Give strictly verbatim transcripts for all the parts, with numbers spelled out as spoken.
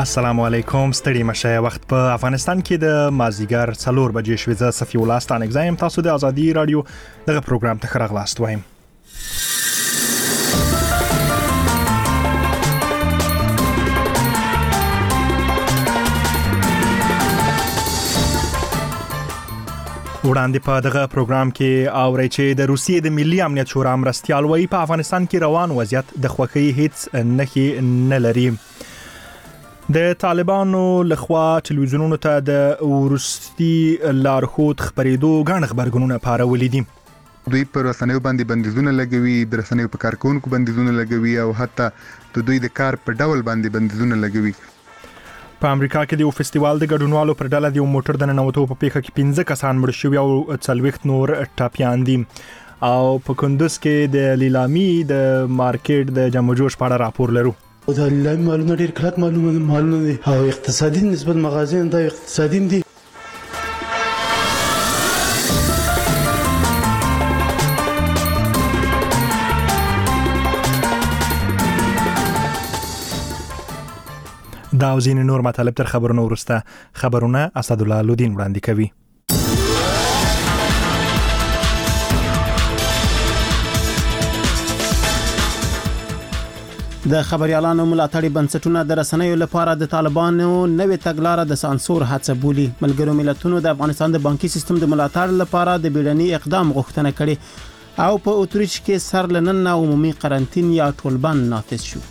السلام علیکم ستړي مشه وخت په افغانستان کې د مازیګر څلور بجې شوې ز صفي ولاستان اگزایم تاسو د ازادي رادیو دغه پروګرام ته خراغلاست وایم. وړاندې په دغه پروګرام کې اوري چې د روسیې د ملي امنیت شورا مرستیال وایي په افغانستان کې روان وضعیت د خوښۍ هیڅ نښې نه لري. د طالبانو لخوا ټلویزیونونو ته د ورستي لارښود خبرېدو غاڼ خبرګونونه پارولې دي. دوی پر رسنیو باندې بندیزونه لګوي، د رسنیو په کارکونکو بندیزونه لګوي او حتی د دوی د کار په ډول باندې بندیزونه لګوي. په امریکا کې د یو فستیوال د ګډونوالو پر ډله د یو موټر د ننوتو په پیښه کې پنځه کسان مړ شوي او څلوېښت نور ټپیان دي. او په کندوز کې د لیلامي د مارکیټ د جمع جوش په اړه راپور لرو. د لیلامي مالونه ډېر کلک معلومه مالونه دي او اقتصادي نسبت مغازین دا اقتصادي دي. دا او ځینې نور مطالب تر خبرونو وروسته خبرونه اسدالله لودین وړاندې کوي. د خبريالانو ملاتړي بنسټونه د رسنیو لپاره د طالبانو نوې تګلارې د سانسور هڅه بولي. ملګرو ملتونو د افغانستان د بانکي سیستم د ملاتړ لپاره د بیړني اقدام غوښتنه کړې او په اتریش کې سر لنن عمومي قرنطین یا ټولبند نافذ شو.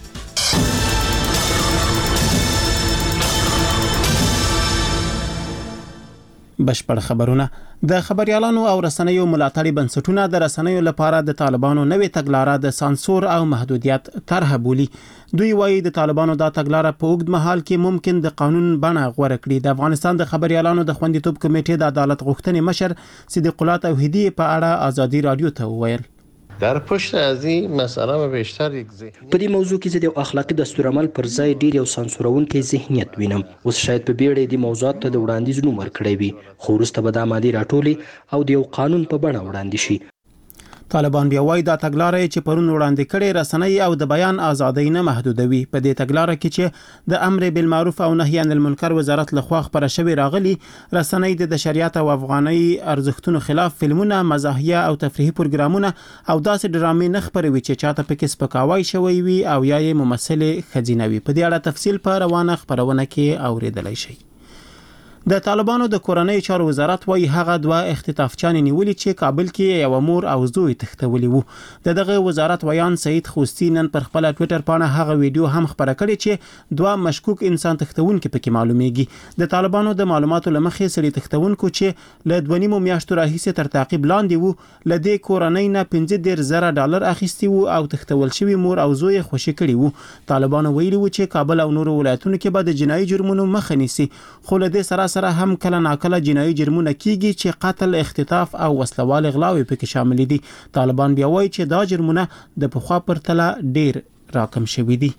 بشپړ خبرونه. د خبريالانو او رسنیو ملاتړي بنسټونه د رسنیو لپاره د طالبانو نوې تګلارې د سانسور او محدودیت طرح بولي. دوی وایي د طالبانو دا تګلارې په اوږد مهال کې ممکن د قانون بڼه غوړه کړي. د افغانستان د خبريالانو د خوندیتوب کمیټې د عدالت غوښتنې مشر صدیق الله توحیدی په اړه ازادي رادیو ته وویل. در پشت از این مسئله ما بیشتر یک ذهن په دې موضوع کې زه د اخلاقی دستورالعمل پر ځای ډیر یو سانسورونکي ذهنیت وینم. اوس شاید په بیړه د موضوعات ته د وړاندیز نوم ورکړی وي خو وروسته به دا مادي راټولي او د یو قانون په بڼه وړاندې شي. طالبان بیا وایي دا تګلارې چې پرون وړاندې کړي رسنۍ او د بیان ازادۍ نه محدودوي. په دې تګلارې کې چې د امر بالمعروف او نهي عن المنکر وزارت لخوا خبره شوې راغلي رسنۍ د شریعت او افغاني ارزښتونو خلاف فلمونه، مزاحیه او تفریحي پروګرامونه او داسې ډرامې نه خپروي چې چاته پکې سپکاوی شوی وي او یا یې ممثلې ښځینه وي. په دې اړه تفصیل په روانه خبرونه کې اوریدلای شئ. د طالبانو د کورنۍ چارو وزارت وايي هغه دوه اختطافچان نیولي چې کابل کې یو مور او زوی تښتولي وو. د دغه وزارت ویان سعید خوستی نن پر خپل ټوئیټر باندې هغه ویډیو هم خبره کړې چې دوه مشکوک انسان تښتونکو پکې معلومیږي. د طالبانو د معلوماتو لمخې سړي تښتونکو چې له دوه نیمو میاشتو راهیسې تر تعقیب لاندې وو له دې کورنۍ نه پنځه دېرش زره ډالر اخیستي وو او تښتول شوی مور او زوی خوشي کړي وو. طالبانو ویلي وو چې کابل او نورو ولایتونو کې به د جنایي جرمونو مخه نیسي خو له دې سره سره هم کله ناکله جنایي جرمونه کیږي چې قتل، اختطاف او وسلوال اغلاوي پکې شامل دي. طالبان بیا وایي چې دا جرمونه د پخوا پرتله ډیر راکم شوي دي.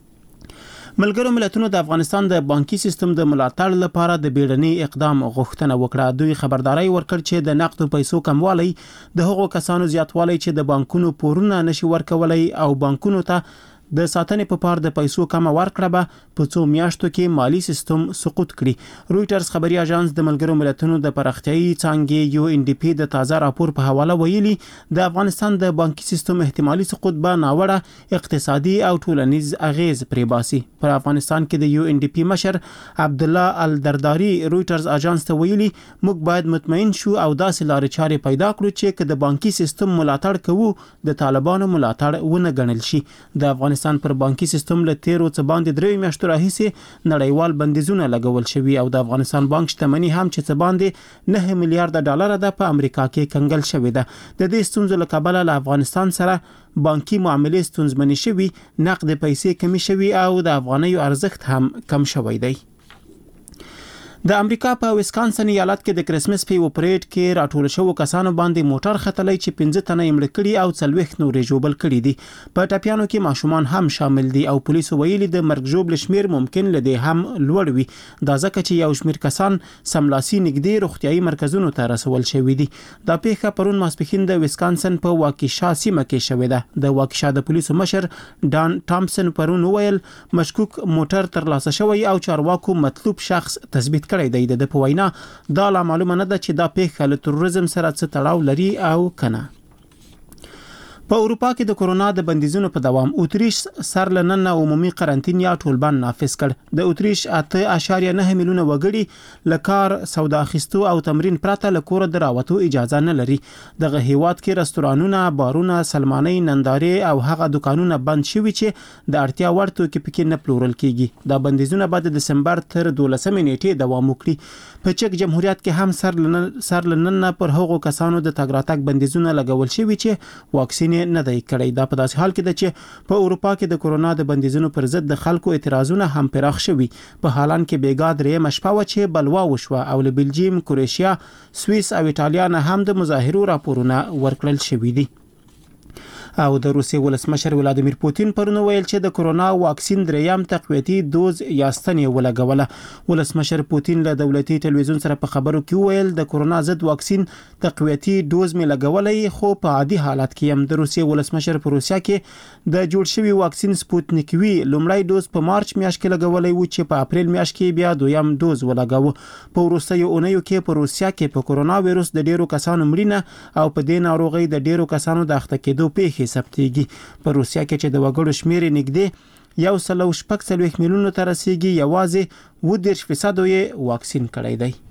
ملګرو ملتونو د افغانستان د بانکي سیستم د ملاتړ لپاره د بیړني اقدام غوښتنه وکړه. دوی خبرداري ورکړ چې د نقدو پیسو کموالی د هغو کسانو زیاتوالی چې د بانکونو پورونه نشي ورکولای او بانکونو ته د ساتنې په پار د پیسو کم ورکړه به په څو میاشتو کې مالی سیستم سقوط کړي. رويټرز خبري اژانس د ملګرو ملتونو د پراختیايي څانګې یو ان ډي پی د تازه راپور په حواله ویلي د افغانستان د بانکي سیستم احتمالي سقوط به ناوړه اقتصادي او ټولنیز اغیز پرې باسي. پر افغانستان کې د یو ان ډي پی مشر عبد الله الدرداري رويټرز اژانس ته ویلي موږ باید مطمئن شو او داسې لارې چارې پیدا کړو چې د بانکي سیستم ملاتړ کوو د طالبانو ملاتړ ونه ګڼل شي. د افغانستان پر بانکي سیستم له تیرو څه باندې درې میاشتو راهیسې نړیوال بندیزونه لګول شوي او د افغانستان بانک شتمنۍ هم چې څه باندې نه میلیارډ ډالر ده په امریکا کې کنګل شوې ده. د دې ستونزو له کبله له افغانستان سره بانکي معاملې ستونزمنې شوي، نقد پیسې کمی شوي او د افغانیو ارزښت هم کم شوی دی. د امریکا په ویسکانسن ایالت کې د کریسمس په یو پریډ کې راټول شوو کسانو باندې موټر ختلای چې پنځه تنه یې مړ کړي او څلوېښت نورې ژوبل کړي دي. په ټپیانو کې ماشومان هم شامل دي او پولیسو ویلي د مرګ ژوبل شمیر ممکن لدی هم لوړ وي. دا ځکه چې یو شمیر کسان سملاسي نږدې روغتيایي مرکزونو ته رسول شوي دي. دا پیښه پرون ماسپښین د ویسکانسن په واکیشا سیمه کې شوې ده. د واکیشا د پولیسو مشر ډان ټامسن پرون ویل مشکوک موټر ترلاسه شوی او چارواکو مطلوب شخص تثبیت کړی دی. د په وینا دا لا معلومه نه ده چې دا پیښه له تروریزم سره څه تړاو لري او کنه. په اروپا کې د کورونا د بندیزونو په دوام اتریش سر لنن عمومي قرنطین یا ټولبند نافذ کړ. د اتریش اته اعشاریه نه میلیونه وګړي لکار سودا اخیستو او تمرین پرته له کور دراوتو اجازه نه لري. دغه هیواد کې رستورانونه، بارونه، سلماني، نندارې او هغه دکانونه بند شوي چې د اړتیا وړ توکي پکې نه پلورل کیږي. دا بندیزونه بعد د دسمبر تر دولسمې نیټې دوام وکړي. په چک جمهوریت کې هم سر لنن سر لنن پر هغو کسانو د تګ راتګ بندیزونه لګول شوي چې واکسین نه دی کړی. دا په داسې حال کې ده چې په اروپا کې د کورونا د بندیزونو پر ضد د خلکو اعتراضونه هم پراخ شوي. په حالان کې بیګا درېیمه شپه وه چې بلوا وشوه او له بلجیم، کروشیا، سویس او ایټالیا نه هم د مظاهرو راپورونه ورکړل شوي دي. او د روسیې ولسمشر ولادیمیر پوتین پرون ویل چې د کورونا واکسین دریم تقویتي دوز یا ستنې ولګوله. ولسمشر پوتین له دولتي ټلویزیون سره په خبرو کې ویل د کورونا ضد واکسین تقویتي دوز مې لګولې، خو په عادي حالت کې هم. د روسیې ولسمشر په روسیا کې د جوړ شوی واکسین سپوتنیک وی لومړی دوز په مارچ میاشت کې لګولې و چې په اپریل میاشت کې بیا دویم دوز ولګاوه. په وروستیو اونیو کې په روسیا کې په کورونا وایروس د ډیرو کسانو مړینه او په دې ناروغي د ډیرو کسانو د اخته کېدو پیښې ثبتېږي. په روسیا کې چې د وګړو شمیر نږدې یو سل او شپږ څلوېښت میلیونو ته رسیږي، یوازې اووه دېرش فیصد یې واکسین کړی دی.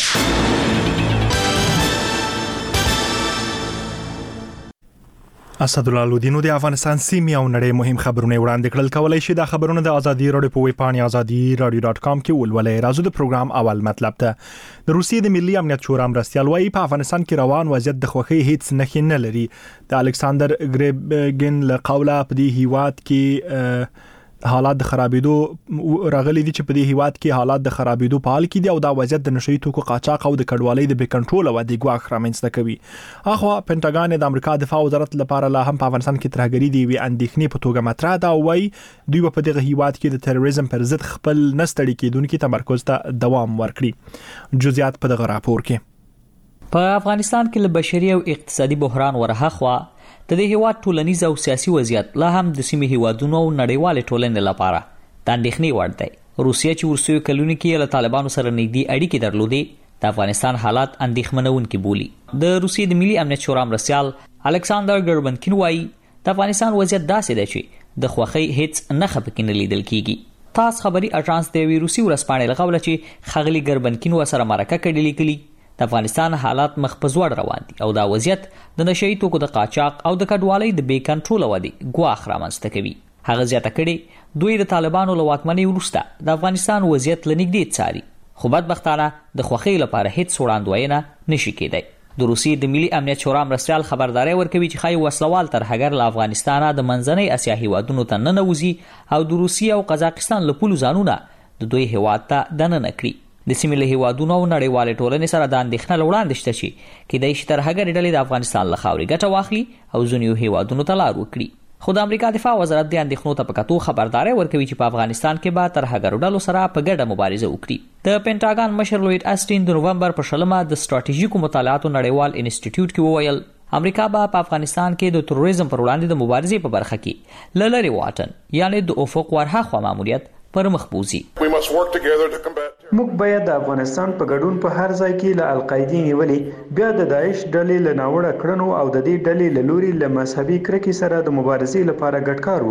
اسدالله لودینو د افغانستان سیمې او نړۍ مهم خبرونه وړاندې کړل. کولای شي دا خبرونه د ازادي رادیو په ویب پاڼه ازادي رادیو ډاټ کام کې ولولئ. راځو د پروګرام اول مطلب ته. د روسیې د ملي امنیت شورا مرستیال وايي په افغانستان کې روان وضعیت د خوښۍ هیڅ نښې نه لري. د الکساندر ګریبګن له قوله په دې هیواد کې حالات د خرابېدو راغلي دي چې په دې هیواد کې حالات د خرابېدو په حال کې دي او دا وضعیت د نشئی توکو قاچاق او د کډوالۍ د بې کنټرول او د ګواښ رامنځته کوي. اخو پینټاګان د امریکا دفاع وزارت لپاره لا هم په افغانستان کې ترهګري دی وی اندېښنې په توګه مطرح ده او وايي دوی په دغه هیواد کې د تروریزم پر ضد خپل نستړي کېدونکو تمرکز ته دوام ورکړي. جزئیات په دغه راپور کې. په افغانستان کې له بشري او اقتصادي بحران ورهخوا د دې هیواد ټولنیز او سیاسي وضعیت لا هم د سیمې هیوادونو او نړیوال ټولنې لپاره د اندېښنې وړ دی. روسیه چې ورسوي کلونو کې له طالبانو سره نږدې اړیکې درلودې، د افغانستان حالات اندېښمنونکي بولي. د روسیې د ملي امنیت شورا مرستیال الکساندر ګربنکین وایي د افغانستان وضعیت داسې دی چې د خوښۍ هیڅ نښه پکې نه لیدل کیږي. تاس خبري اژانس د وی روسي ورسپانې لغوله چې خغلی ګربنکین وسره مرکه کړي لیکلي د افغانستان حالات مخ په ځوړ روان دي او دا وضعیت د نشئی توکو د قاچاق او د کډوالۍ د بې کنټرول ودی ګواښ رامنځته کوي. هغه زیاته کړي دوی د طالبانو له واکمنۍ وروسته د افغانستان وضعیت لنږدې څاري، خو بدبختانه د خوښۍ لپاره هیڅ وړاندوینه نشي کېدی. د روسیې د ملي امنیت شورا مرستیال خبرداري ورکوي چې خای وسلوال ترهګر له افغانستانه د منځنۍ اسیا هیوادونو ته ننوځي او د روسیې او قزاقستان له پولو ځانونه د دوی هیواد ته دننه کړي. د سیمې له هیوادونو او نړیوال ټولنې سره د اندېښنه لوړاندې شته چې کېدای شي ترهګر ډلې د افغانستان له خاورې ګټه واخلي او ځینو هیوادونو ته لار وکړي. خو د امریکا دفاع وزارت د اندېښنو ته په کتو خبرداري ورکوي چې په افغانستان کې به ترهګر ډلو سره په ګډه مبارزه وکړي. د پینټاګان مشر لوید اسټین د نوومبر په شلمه د ستراتیژیکو مطالعاتو نړیوال انسټیټیوټ کې وویل امریکا به په افغانستان کې د تروریزم پر وړاندې د مبارزې په برخه کې له لرې واټن یعنی د افق ورهاخوا ماموریت پر مخ بوزي. موږ باید د افغانستان په ګډون په هر ځای کې له القاعده نیولې بیا د داعش ډلې له ناوړه کړنو او د دې ډلې له لوري له مذهبي کرکې سره د مبارزې لپاره ګډ کار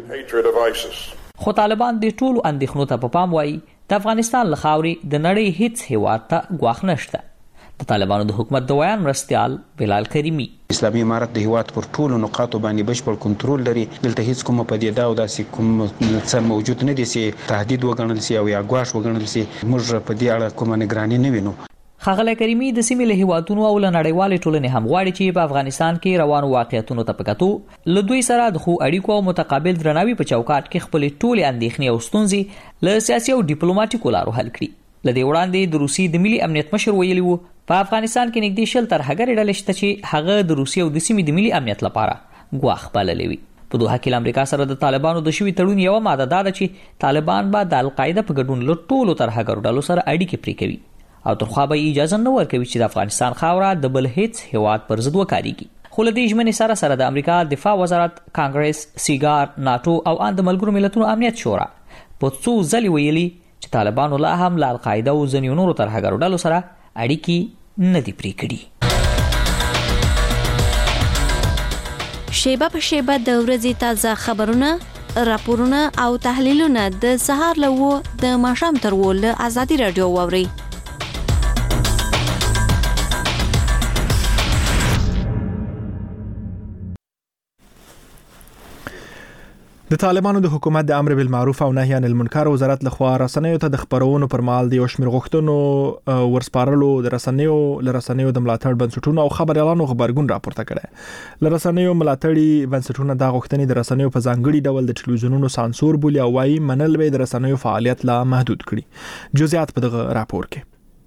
وکړو. خو طالبان د ټولو اندېښنو ته په پام وایي د افغانستان له خاورې د نړۍ هیڅ هیواد ته ګواښ نشته. د طالبانو د حکومت د ویان مرستیال بلال کریمی اسلامي امارت د هیواد پر ټولو نقاطو باندې بشپړ کنټرول لري. دلته هیڅ کومه پدیده او داسې کوم څه موجود نه دي چې تهدید وګڼل شي او یا ګواښ وګڼل شي. موږ په دې اړه کومه نگراني نه وینو. ښاغلی کریمي د سیمې له هیوادونو او له نړیوالې ټولنې هم غواړي چې په افغانستان کې روانو واقعیتونو ته په کتو له دوی سره د ښو اړیکو او متقابل درناوي په چوکاټ کې خپلې ټولې اندېښنې او ستونزې له سیاسي او ډیپلوماټیکو لارو حل کړي. لدې وړاندې د روسي د ملي امنیت مشر ویلي وو په افغانستان کې نږدې شل ترهګرې ډلې شته چې هغه د روسي او د سیمې د ملي امنیت لپاره ګواښ بللی وي. په دوحه کې امریکا سره د طالبانو د شوي تړون یو ماده دا ده چې طالبان به د القاعده په ګډون له ټولو ترهګرو ډلو سره اړیکې پرې کوي او ترخوا به اجازه نه ورکوي چې د افغانستان خاوره د بل هیڅ هیواد پر ضد وکاریږي. خو له دې ژمنې سره سره د امریکا دفاع وزارت، کانګرس، سیګار، ناتو او ان د ملګرو ملتونو امنیت شورا په څو ځلې ویلي چې طالبانو لا هم له القاعده او ځینو نورو ترهګرو ډلو سره اړیکې نه دي پرې کړي. شیبه په شیبه د ورځې تازه خبرونه، راپورونه او تحلیلونه د سهار له وو د ماښام تر وو له ازادي رادیو واوري. د طالبانو د حکومت د امر بالمعروف او نهي عن المنکر وزارت لخوا رسنیو ته د خبرونو پر مهال د یو شمېر غوښتنو ورسپارلو د رسنیو لرسنیو د ملاتړ بنسټونو او خبريالانو خبرګون راپورته کړي. لرسنیو ملاتړي بنسټونه د غوښتنې د رسنیو په ځانګړي ډول د ټلویزیونونو سانسور بولي او وايي منل به د رسنیو فعالیت لا محدود کړي. جزئیات په دغه راپور کې.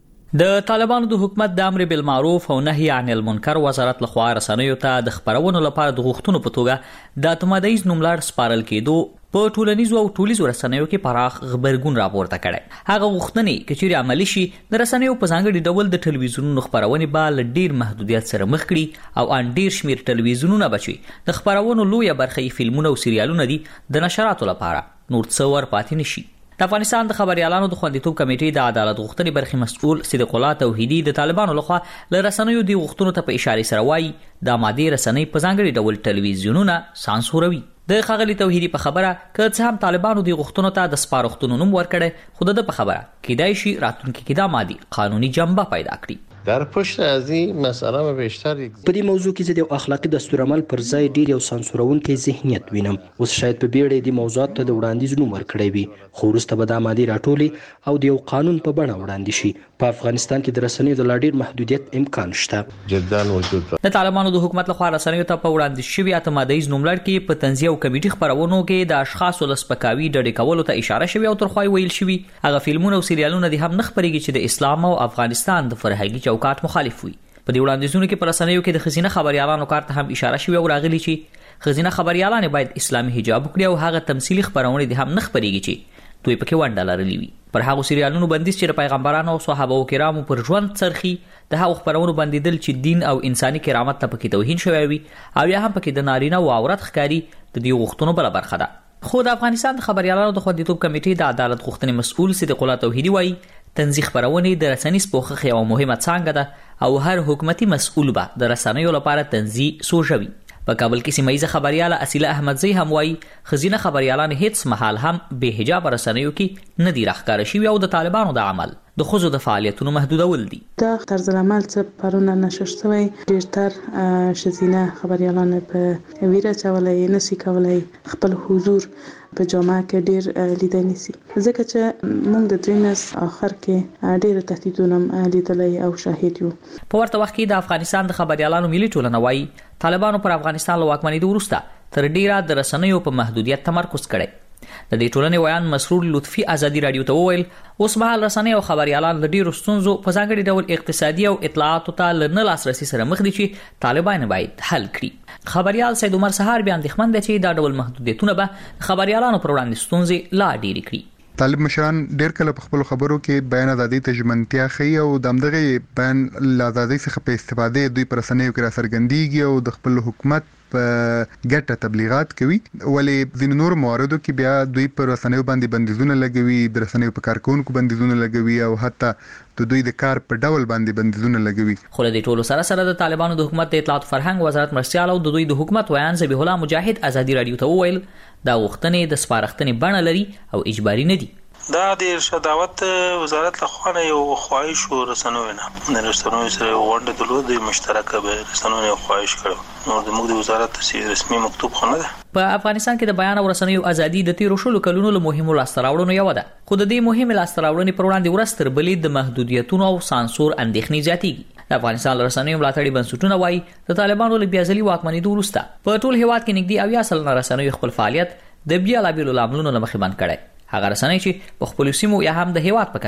د طالبانو د حکومت د امر بالمعروف او نهي عن المنکر وزارت لخوا رسنیو ته د خبرونو لپاره د غوښتنو په توګه د اتمادیز نوملړ سپارل کېدو په ټولنیزو او ټولیزو رسنیو کې پراخ خبرګون راپورته کړي. هغه غوښتنې چې چیرې عملي شي د رسنیو په ځانګړي ډول د ټلویزیونونو خبرونه به له ډیر محدودیت سره مخ کړي او ان ډیر شمیر ټلویزیونونه بچي د خبرونو لویه برخه فلمونه او سریالونه دي د نشراتو لپاره نور څه ور پاتې نشي. د افغانستان د خبريالانو د خوندیتوب کمیټې د عدالت غوښتنې برخې مسؤل صدیق الله توحیدی د طالبانو لخوا له رسنیو د غوښتنو ته په اشاره سره وایي د مادي رسنۍ په ځانګړي ډول ټلویزیونونه سانسوروي. د ښاغلي توحیدی په خبره که څه هم طالبانو د غوښتنو ته د سپارښتنو نوم ورکړي خو د په خبره کېدای شي راتلونکي کې دا مادي قانوني جنبه پیدا کړي. در پشت از این مسئله ما بیشتر په دې موضوع کې زه د اخلاقی دستورالعمل پر ځای ډیر یو سانسورونکي ذهنیت وینم. اوس شاید په بیړه د موضوعات ته د وړاندیز نوم ورکړی وي خو وروسته به دا مادي راټولې او د یو قانون په بڼه وړاندې شي. په افغانستان کې د رسنیو د لا ډیر محدودیت امکان شته. جدا وجود د طالبانو د حکومت لخوا رسنیو ته په وړاندیز شوی اتمادیز نوملړ کې په تنزیه او کمیټي خبرونو کې د اشخاصو لسپکاوي ډډې کولو ته اشاره شوی او ترخوای ویل شوی هغه فلمونه او سریالونه دي هم نه خبرېږي چې د اسلام او افغانستان د فرهنګي چوکاټ مخالف وي. په دې وړاندیزونو کې پر رسنیو کې د خزینه خبريالانو کار ته هم اشاره شوی او راغلی چې خزینه خبريالان باید اسلامي حجاب وکړي او هغه تمثيلي خبرونه دي هم نه خبرېږي چې دوی پکې ونډه لرلې وي. پر هغه سریالونو بندیز چې پیغمبرانو او صحابه کرامو پر ژوند څرخي د هغه خبرونو بندیدل چې دین او انساني کرامت ته پکې توهین شوی وي او یا هم پکې د نارینه او عورت ښکاری د دې غوښتنو بل برخه ده. خو د افغانستان د خبريالانو د خوندیتوب کمیټې د عدالت غوښتنې مسؤل صدیق الله توحیدی وایي تنظیم خبرونه د رسنیز پوښښ یو مهمه څانګه ده او هر حکومتي مسؤل به د رسنیو لپاره تنظیم سوژوي. په کابل کې سیمایي خبرياله اصیله احمدزی هم وایي خزینه خبريالان هیڅ محل هم به حجاب رسنیو کې نه دی راخکاره شوی او د طالبانو د عمل د خزو د فعالیتونو محدودول دي. دا طرز العمل څه پرونه نشر شوی ډیرتر شزینه خبريالان په ویره چولای نسی کولای خپل حضور په جامعه کې ډیر لیدای نسی ځکه چې موږ د درینس اخر کې ډیر تهدیدونه لیدلای او شاهد یو. په ورته وخت کې د افغانستان د خبريالانو ملي ټولنه وایي طالبانو پر افغانستان له واکمنۍ وروسته تر ډیره د رسنیو په محدودیت تمرکز کړي. د دې ټولنې ویان مسرور لطفي ازادي رادیو ته وویل اوس مهال رسنۍ او خبريالان د ډیرو ستونزو په ځانګړي ډول اقتصادي او اطلاعاتو ته له نه لاسرسي سره مخ دي چې طالبان باید حل کړي. خبريال سید عمر سهار بیا اندېښمن دی چې دا ډول محدودیتونه به خبريالانو پر وړاندې ستونزې لا ډېرې کړي. طالب مشران ډېر کله په خپل خبرو کې بیان ازادي ته ژمنتیا ښیي او د همدغه بیان له ازادۍ څخه په استفادې دوی پر رسنیو کې راڅرګندېږي او د خپل حکومت په ګټه تبلیغات کوي. ولې ځینې نور مواردو کې بیا دوی پر رسنیو باندې بندیزونه لګوي، د رسنیو په کارکونکو بندیزونه لګوي او حتی د دوی د کار په ډول باندې بندیزونه لګوي. خو د ټولو سره سره د طالبانو د حکومت د اطلاعات فرهنګ وزارت مرستيال او د دوی د حکومت ویان ذبیح الله مجاهد ازادي رادیو ته وویل دا غوښتنې د سپارښتنې بڼه لري او اجباري نه دي. دا د ارشاد دعوت وزارت لخوا یو خواهش و رسنوي نه د رسنوي سره غونډه درلود د مشترکه به رسنوي خواهش کړو نو د موږ د وزارت رسمي مکتوب خونه ده. په افغانستان کې د بیان او رسنیو ازادي د تیرو شلو کلونو له مهمو لاستراوړنو یو ده خو د دې مهمه لاستراوړنې پر وړاندې ورستر بلې د محدودیتونو او سانسور اندېښنې زیاتېږي. د افغانستان رسنیو ملاتړي بنسټونه وایي د طالبانو له بیازلي واکمنۍ وروسته په ټول هیواد کې نږدې اویا سلنه رسنیو خپل فعالیت د بیا لا بیلو لاملونو له مخې بند کړي. هغه رسنۍ چې په خپل سیمو یا هم د هیواد په کچه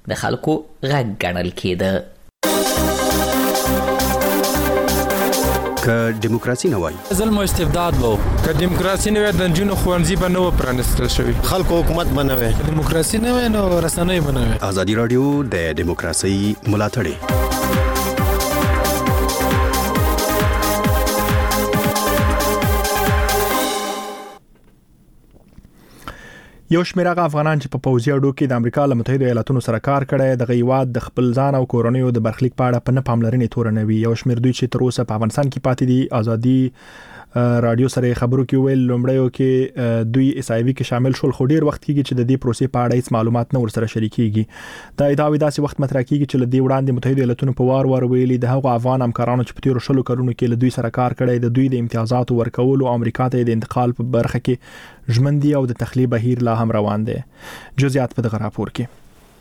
د خلکو غږ ګڼل کېده. که دیموکراسي نه وای ظلم او استبداد وو، که دیموکراسي نه وای د جنونو خوانزي به نه پرانستل شوی، خلکو حکومت به نه وای، دیموکراسي نه وای نو رسنۍ به نه وای. ازادي رادیو د دیموکراسي ملاتړ یو شمېر هغه افغانان چې په پوځي اډو کې د امریکا له متحده ایالاتونو سره کار کړی د غیواد د خپل ځان او کورنیو د برخلیک په اړه په نه پاملرنې تورنوي. یو شمېر دوی چې تر اوسه په افغانستان کې پاتې دي ازادي رادیو سره خبرو کې ویل لومړیو کې دوی اس آی وی کې شامل شول، خو ډیر وخت کېږي چې د دې پروسې په اړه هیڅ معلومات نه ورسره شریکېږي. دا ادعاوې داسې وخت مطرح کېږي چې لدی وړاندې متحده ایالاتونو په وار وار ویلي د هغو افغان همکارانو چې په تیرو شلو کلونو کې له دوی سره کار کړی د دوی د امتیازاتو ورکولو امریکا ته د انتقال په برخه کې ژمنډي او د تخلیه بهیر لا هم روان دي. جزئیات په دغه راپور کې.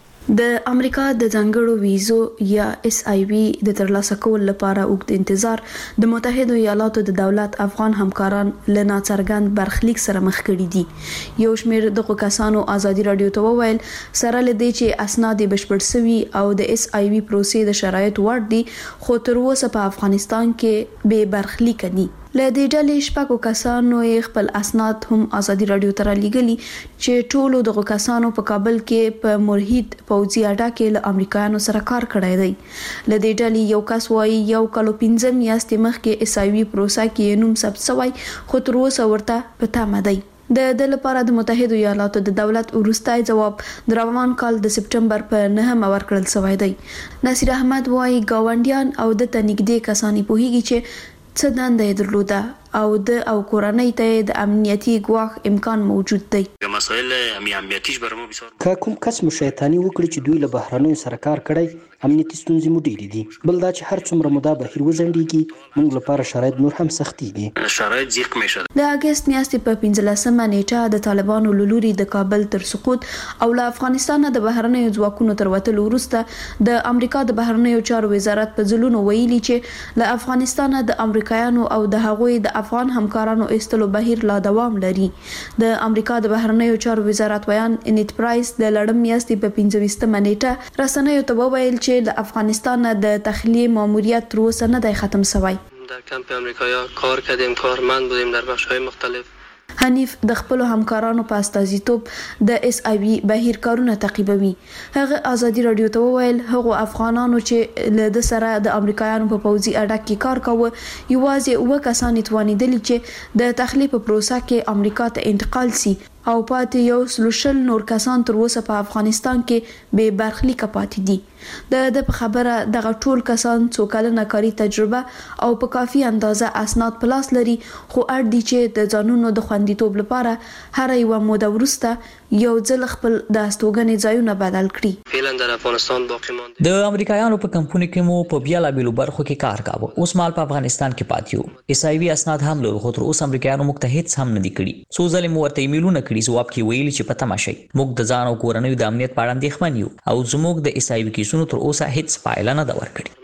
د امریکا د ځانګړو ویزو یا اس آی وی د ترلاسه کول لپاره اوږد انتظار د متحده ایالاتو د دولت افغان همکاران له ناڅرګند برخلیک سره مخ کړي دي. یو شمېر دغه کسانو ازادي رادیو ته وویل سره لدی چې اسناد بشپړ شوي او د اس آی وی پروسې د شرایط وړ دي، خو تر اوسه په افغانستان کې به برخلیک دي. له دې ډلې شپږو کسانو یې خپل اسناد هم ازادي رادیو ته رالیږلي چې ټولو دغه کسانو په کابل کې په مرهید پوځي اډه کې له امریکایانو سره کار کړی دی. له دې ډلې یو کس وایي یو کلو پنځه میاشتې مخکې اس آی وی پروسه کې نوم ثبت شوی، خو تر اوسه ورته په تمه دی. د د لپاره د متحده ایالاتو د دولت وروستي جواب د روان کال د سپټمبر په نهمه ورکړل شوی دی. نصیر احمد وایي ګاونډیان او د تنګدې کسانی پوهیږي چې څه دنده یې درلوده او د او کورنۍ ته د امنیتي ګواښ امکان موجود دی. مسائل امنیتیش برمو بسیار که کوم کس مو شیطانی وکړي چې دوی له بهرانیو سره کار کړی، امنیتي ستونزې مو ډېرې دي. بل دا چې هر څومره مو دا بهیر وځنډېږي موږ لپاره شرایط نور هم سختېږي. شرایط ضیق میشه. د اګست میاشتې په پنځلسمه نیټه د طالبانو له لوري د کابل تر سقوط او له افغانستان د بهرانیو ځواکونو تر وتلو وروسته د امریکا د بهرانیو چارو وزارت په ځلونو ویلي چې له افغانستان د امریکایانو او د هغوی د افغان همکارانو ایستلو بهیر لا دوام لري. د امریکا د بهرنیو چارو وزارت ویان انیت پرایس د لړم میاشتې په پنځوستمه نیټه رسنیو ته وویل چې د افغانستان د تخلیه ماموریت تر اوسه نه دی ختم شوی. در کمپ امریکایا کار کردیم، کارمند بودیم در بخش‌های مختلف. حنیف د خپل همکارانو په استازیتوب د اس آی وی بهیر کارونه تعقیبوي. هغه ازادي رادیو ته وویل هغه افغانانو چې له د سره د امریکایانو په پوځي اډه کې کار کاوه یوازې اوه کسان توانیدل چې د تخلیه په پروسه کې امریکا ته انتقال سي او پاتې یو سلوشل نور کسان تر اوسه په افغانستان کې به برخلیک پاتې دي. د د خبره دغه ټول کسان څو کلنه کاري تجربه او په کافي اندازه اسناد په لاس لري، خو اړ دي چې د ځانونو د خوندیتوب لپاره هر یو موده وروسته یو ځل خپل د استوګنې ځایونه بدل کړي. فعلا در افغانستان باقی مانده. د امریکایانو په کمپونی کې مو په بیلابېلو برخو کې کار کاوه، اوس مال په افغانستان کې پاتې یو. اس آی وی اسناد هم لرو، خو تر اوسه امریکایانو موږ ته هیڅ هم نه دي کړي. څو ځلې مو ورته ایمیلونه کړي، جواب کې ویلي چې پته ماشي موږ د ځان او کورنیو د امنیت په اړه اندېښمن یو او زموږ د اس آی وی کیسونو تر اوسه هیڅ پایله نه ده ورکړې.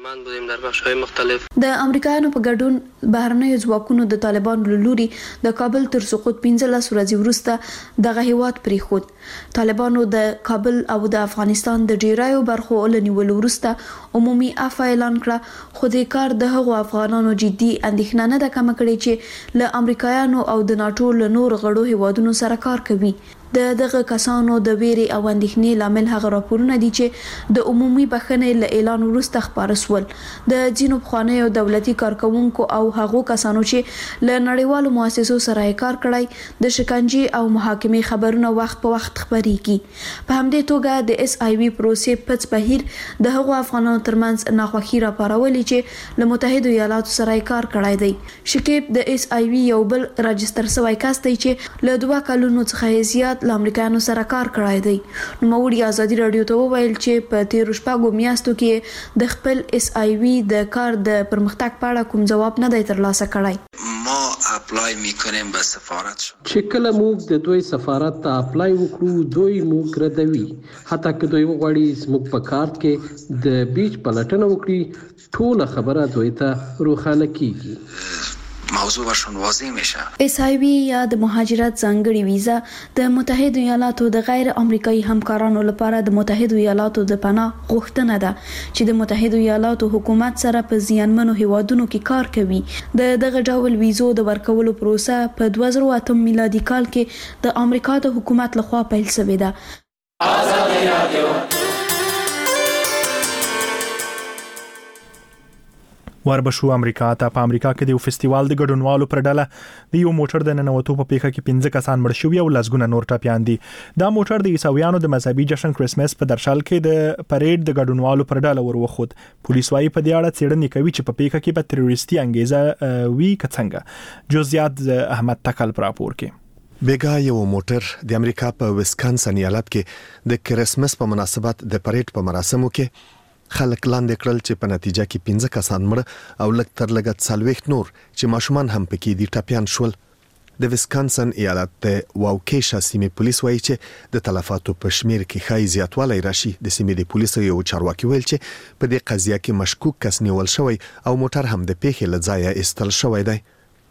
د امریکایانو په ګډون بهرنیو ځواکونو د طالبانو له لوري د کابل تر سقوط پنځلس ورځې وروسته دغه هیواد پریښود. طالبانو د کابل او د افغانستان د ډیرایو برخو له نیولو وروسته عمومي عفو اعلان کړه، خو د کار د هغو افغانانو جدي اندېښنه نه ده کم کړې چې له امریکایانو او د ناتو له نور غړو هیوادونو سره کار کوي. د دغه کسانو د ویري او اندېښنې لامل هغه راپورونه دي چې د عمومي بخښنې له اعلان وروسته خپاره شول. د ځینو پخوانیو دولتي کارکونکو او هغو کسانو چې له نړیوالو مؤسسو سره کار کړی د شکنجې او محاکمې خبرونه وخت په وخت خبريږي. په همدې توګه د اس آی وی پروسې پڅ بهیر د هغو افغانانو ترمنځ ناخوښي راپارولې چې له متحده ایالاتو سره کار کړی دی. شکیب د اس آی وی یو بل راجستر شوی کس دی چې له دوه کلونو څخه زیات له امریکایانو سره کار کړی دی. نوموړي ازادي رادیو ته وویل چې په تیرو شپږو میاشتو کې د خپل اس آی وی د کار د پرمختګ په اړه کوم جواب نه دی ترلاسه کړی. ما اپلای میکنیم به سفارت شو. چې کله موږ د دوی سفارت ته اپلای وکړو دوی موږ ردوي، حتی که دوی وغواړي زموږ په کارت کې د بیچ پلټنه وکړي ټوله خبره دوی ته روښانه کیږي. موضوع برشون واضح میشه. اس آی وی یا د مهاجرت ځانګړي ویزا د متحده ایالاتو د غیر امریکایي همکارانو لپاره د متحده ایالاتو د پناه غوښتنه ده چې د متحده ایالاتو حکومت سره په زیانمنو هیوادونو کې کار کوي. د دغه ډول ویزو د ورکولو پروسه په دوه زره اته میلادي کال کې د امریکا د حکومت لخوا پیل شوې ده. آزادي رادیو وربشو امریکا ته په امریکا کې د یو فستیوال د ګډونوالو پر ډله د یو موټر د ننوتو په پیښه کې پنځه کسان مړ شوي او لسګونه نور ټپیان دي. دا موټر د عیسویانو د مذهبي جشن کرسمس په درشل کې د پریډ د ګډونوالو پر ډله ور وخود. پولیس وايي په دې اړه څېړنې کوي چې په پیښه کې په تروریستي انګیزه وی کڅنګه. جزئیات احمد تکل پر راپور کې. بیګا یو موټر د امریکا په ویسکانسن ایالت کې د کرسمس په مناسبت د پریډ په مراسمو کې خلک لاندې کړل چې په نتیجه کې پنځه کسان مړ او لږ تر لږه څلوېښت نور چې ماشومان هم پکې دي ټپیان شول. د ویسکانسن ایالت د واوکیشا سیمې پولیس وایي چې د تلفاتو په شمیر کې ښایي زیاتوالی راشي. د سیمې د پولیسو یو چارواکي ویل چې په دې قضیه کې مشکوک کس نیول شوی او موټر هم د پیښې له ځایه ایستل شوی دی.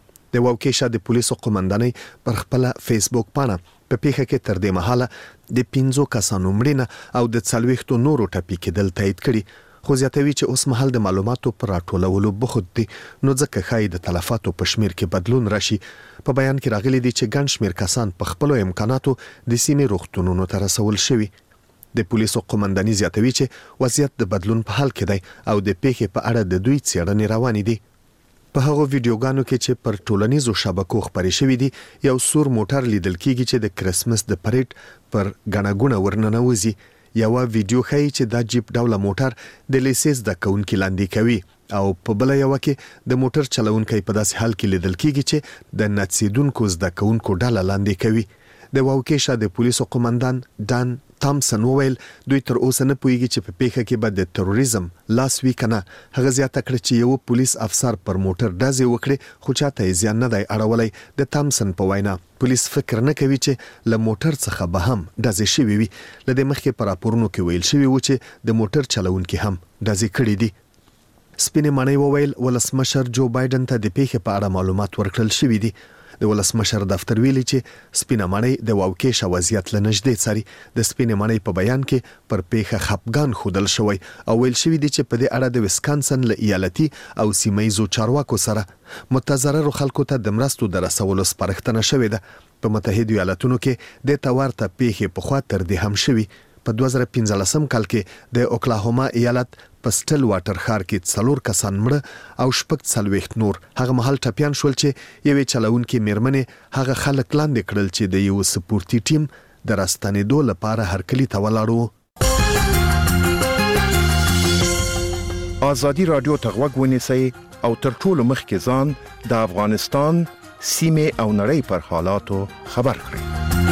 د واوکیشا د پولیسو قومندانۍ پر خپل فیسبوک پاڼه په پیښه کې تر دې مهاله د پنځو کسانو مړینه او د څلوېښتو نورو ټپي کېدل تایید کړي، خو زیاتوي چې اوس مهال د معلوماتو پر راټولولو بوخت دي، نو ځکه ښایي د تلفاتو په شمیر کې بدلون راشي. په بیان کې راغلي دي چې ګڼ شمیر کسان په خپلو امکاناتو د سیمې روغتونونو ته رسول شوي. د پولیسو قومنداني زیاتوي چې وضعیت د بدلون په حال کې دی او د پیښې په اړه د دوی څېړنې روانې دي. په هغو ویډیوګانو کې چې پر ټولنیزو شبکو خپرې شوي دي، یو سور موټر لیدل کیږي چې د کرسمس د پریډ پر غڼه ګونه ورننوځي. یو ویډیو ښیي چې دا جیپ ډوله موټر د لیسنس د کونکي لاندې کوي او په بل یو کې د موټر چلونکي په داسې حال کې لیدل کیږي چې د نڅیدونکو زده کوونکو ډله لاندې کوي. د واوکیشا د پولیسو قومندان ډان تامسن وویل دوی تر اوسه نه پوهیږي چې په پیښه کې به د تروریزم لاس وي کنه. هغه زیاته کړه چې یو پولیس افسر پر موټر ډزې وکړي خو چاته یې زیان نه دی اړولی. د تامسن په وینا پولیس فکر نه کوي چې له موټر څخه به هم ډزې شوي وي. له دې مخکې په راپورونو کې ویل شوي و چې د موټر چلونکي هم ډزې کړي دي. سپینې ماڼۍ وویل ولسمشر جو بایدن ته د پیښې په اړه معلومات ورکړل شوي دي. د ولسمشر دفتر ویلي چې سپینه ماڼۍ د واوکیشا وضعیت له نږدې څاري. د سپینې ماڼۍ په بیان کې پر پیښه خپګان ښودل شوی او ویل شوي دي چې په دې اړه د ویسکانسن له ایالتي او سیمهییزو چارواکو سره متضررو خلکو ته د مرستو د رسولو سپارښتنه شوې ده. په متحده ایالتونو کې د تورته پیښې پخوا تر دې هم شوي. په دوه زره پنځلسم کال کې د اوکلاهوما ایالت په سټل واټر ښار کې څلور کسان مړه او شپږ څلوېښت نور هغه مهال ټپیان شول چې یوې چلونکي میرمنې هغه خلک لاندې کړل چې د یو سپورتي ټیم د راستنېدو لپاره هرکلي ته ولاړ وو. آزادي رادیو ته غوږ ونیسئ او تر ټولو مخکې ځان د افغانستان سیمې او نړۍ پر حالاتو خبر کړئ.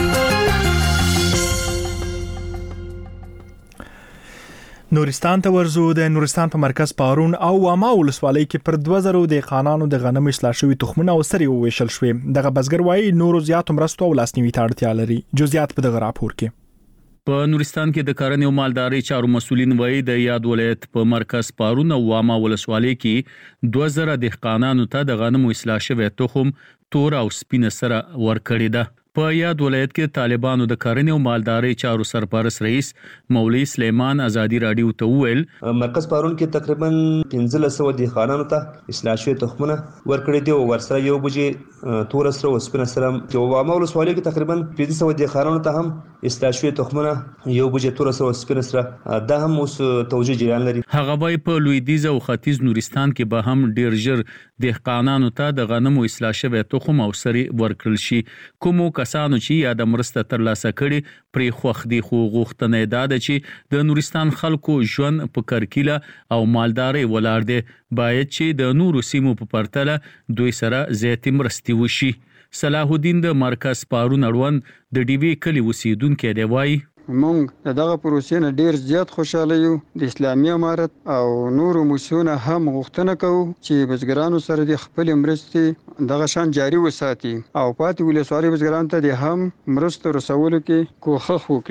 نورستان ته ورزو. د نورستان په مرکز پارون او واما ولسوالۍ کې پر دوه زره دهقانانو د غنم اصلاح شوي تخمونه او سرې وویشل شوي. دغه بزګر وایي نورو زیاتو مرستو او لاسنیوي ته اړتیا لري. جزئیات په دغه راپور کې. په نورستان کې د کرنې او مالدارۍ چارو مسولین وایي د یاد ولایت په مرکز پارون او واما ولسوالۍ کې دوه زره دهقانانو ته د غنم اصلاح شوي تخم تور او سپینه سره ورکړې ده. په یاد ولایت کې طالبانو د کرنې او مالدارۍ چارو سرپرست رئیس مولوی سلیمان ازادي رادیو ته وویل مرکز پارون کې تقریبا پنځه سوه دهقانانو ته اصلاح شوي تخمونه ورکړي دي او ورسره یو بجې تور سره او سپینه سره. چې واما ولسوالۍ کې تقریبا پنځه سوه دهقانانو ته هم اصلاح شوي تخمونه یو بجې تور سره او سپینه سره دا هم اوس توجیه جریان لري. هغه وايي په لویدیځ او ختیځ نورستان کې به هم ډیر ژر دهقانانو ته د غنمو اصلاح شوي تخم او سرې ورکړل شي. کومو کسانو چې یا د مرسته ترلاسه کړي پرې خوښ دي، خو غوښتنه ده چې د نورستان خلکو ژوند په کرکیله او مالدارۍ ولاړ دی. باید چې د نورو سیمو په پرتله دوی سره زیاتې مرستې وشي. صلاح الدین د مرکز پارون اړوند د ډیوی کلی اوسیدونکی دی وایي مونږ دغه پروسې نه ډیر زیات خوشاله یو. د اسلامي امارت او نورو مسؤلینو هم غوښتنه کوو چې بزګرانو سره د خپل مرستې دغه شان جاري وساتي او پاتې ولسوالۍ بزګرانو ته د هم مرستو رسولو کې کوښښ وکړي.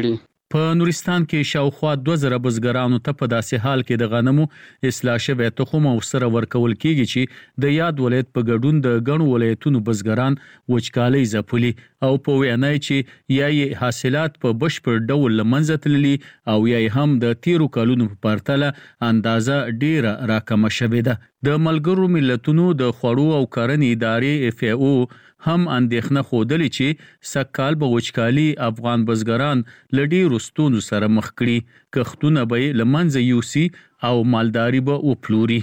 په نورستان کې شاوخوا دوه زره بزګرانو ته په داسې حال کې د غنمو اصلاح شوی تخم او سره ورکول کیږي چې د یاد ولایت په ګډون د غنو ولایتونو بزګران وچکالۍ ځپلي او په وینای چې یا یې حاصلات په بشپړ ډول لمنځه تللي او یا هم د تیرو کلونو په پرتله اندازه ډیره راکمه شوې ده. د ملګرو ملتونو د خوړو او کرنې ادارې اف ای او هم اندېښنه خوده چې سکهال به وچکالي افغان بزګران لډي رستونو سره مخ کړي، کښتونه به لمنځه یوسي او مالداري به وپلوري.